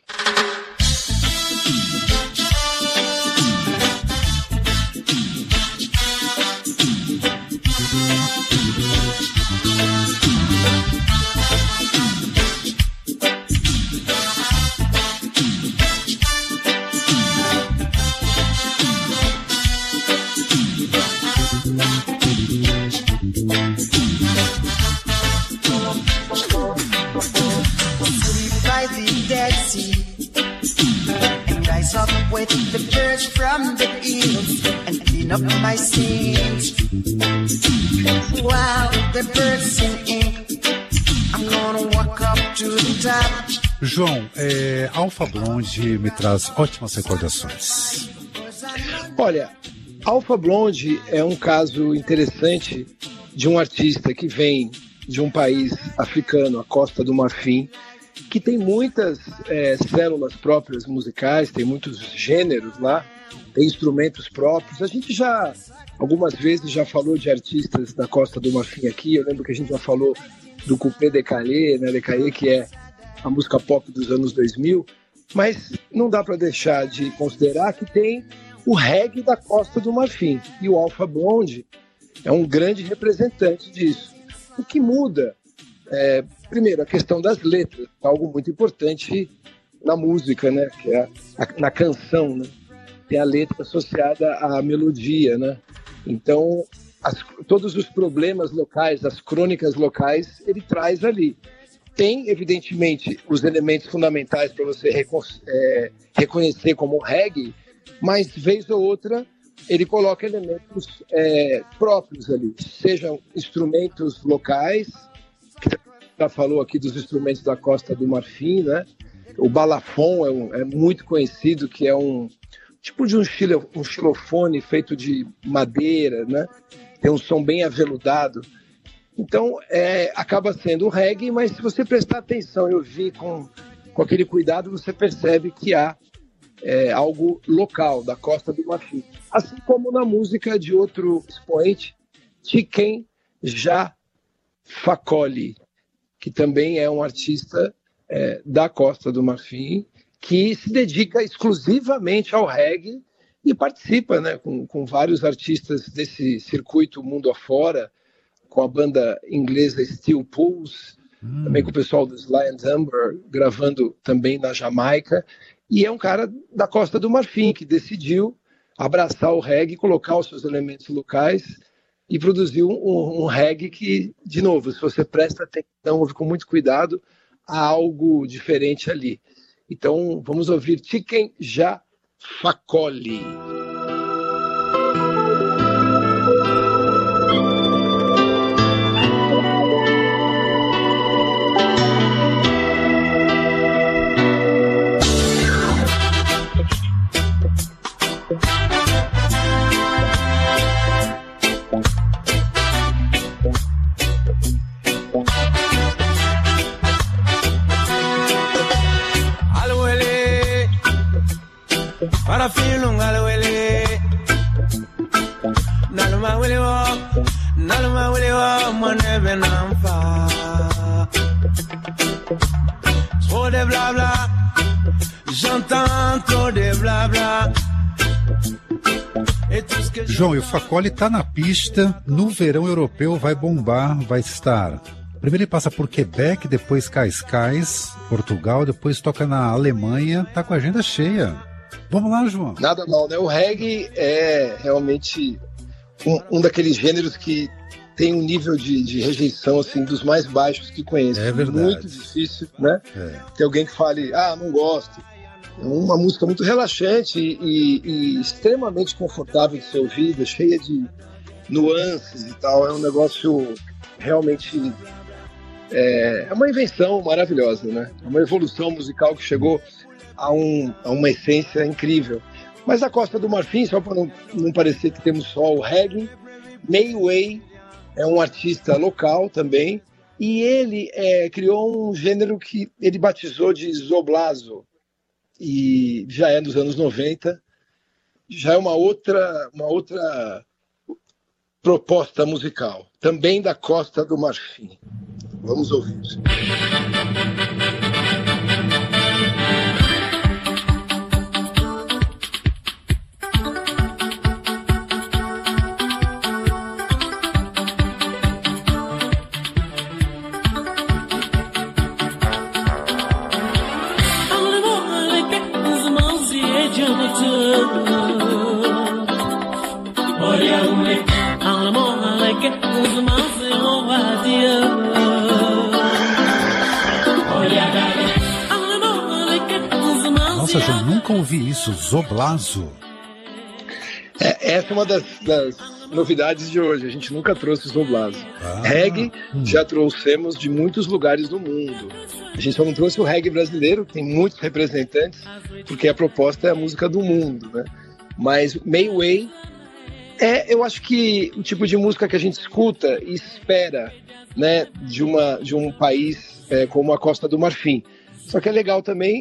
S16: sea. And rise up with the birds from the hills and clean up my sins. While the birds sing, I'm gonna walk up to the top.
S9: João, é, Alpha Blondy me traz ótimas recordações.
S15: Olha, Alpha Blondy é um caso interessante de um artista que vem de um país africano, a Costa do Marfim, que tem muitas é, células próprias musicais, tem muitos gêneros lá, tem instrumentos próprios. A gente já, algumas vezes, já falou de artistas da Costa do Marfim aqui. Eu lembro que a gente já falou do Coupé Décalé, né, Décalé, que é a música pop dos anos dois mil, mas não dá para deixar de considerar que tem o reggae da Costa do Marfim, e o Alpha Blondy é um grande representante disso. O que muda, é, primeiro, a questão das letras, algo muito importante na música, né, que é a, na canção, né, tem a letra associada à melodia, né, então as, todos os problemas locais, as crônicas locais, ele traz ali. Tem, evidentemente, os elementos fundamentais para você recon- é, reconhecer como reggae, mas, vez ou outra, ele coloca elementos é, próprios ali, sejam instrumentos locais, que você já falou aqui dos instrumentos da Costa do Marfim, né? O balafon é, um, é muito conhecido, que é um tipo de um, xilo, um xilofone feito de madeira, né? Tem um som bem aveludado. Então, é, acaba sendo reggae, mas se você prestar atenção e ouvir com, com aquele cuidado, você percebe que há é, algo local, da Costa do Marfim. Assim como na música de outro expoente, Tiken Jah Fakoly, que também é um artista é, da Costa do Marfim, que se dedica exclusivamente ao reggae e participa, né, com, com vários artistas desse circuito mundo afora, com a banda inglesa Steel Pulse, hum. também com o pessoal do Sly and Amber, gravando também na Jamaica. E é um cara da Costa do Marfim que decidiu abraçar o reggae, colocar os seus elementos locais e produziu um, um reggae que, de novo, se você presta atenção, ouve com muito cuidado, há algo diferente ali. Então, vamos ouvir Tiken Jah Fakoly.
S17: Para filung alwele Naluma wele wa Naluma wele wa Mwane namfa Trop de blabla J'entends trop de blabla.
S9: João, e o Fakoly tá na pista, no verão europeu vai bombar, vai estar. Primeiro ele passa por Quebec, depois Cascais, Portugal, depois toca na Alemanha, tá com a agenda cheia. Vamos lá, João.
S15: Nada mal, né? O reggae é realmente um, um daqueles gêneros que tem um nível de, de rejeição assim, dos mais baixos que conheço.
S9: É verdade.
S15: Muito difícil, né?
S9: É.
S15: Ter alguém que fale, ah, não gosto. É uma música muito relaxante e, e extremamente confortável de ser ouvida, cheia de nuances e tal. É um negócio realmente... É, é uma invenção maravilhosa, né? É uma evolução musical que chegou a, um, a uma essência incrível. Mas a Costa do Marfim, só para não, não parecer que temos só o reggae, Mayway é um artista local também, e ele é, criou um gênero que ele batizou de Zoblazo, e já é nos anos noventa, já é uma outra, uma outra proposta musical, também da Costa do Marfim. Vamos ouvir.
S17: Olha,
S9: Nossa, eu nunca ouvi isso, Zoblazo.
S15: É, essa é uma das, das novidades de hoje, a gente nunca trouxe Zoblazo. Ah, reggae hum. já trouxemos de muitos lugares do mundo. A gente só não trouxe o reggae brasileiro, que tem muitos representantes, porque a proposta é a música do mundo, né? Mas Mayway é, eu acho que o tipo de música que a gente escuta e espera, né, de, uma, de um país é, como a Costa do Marfim. Só que é legal também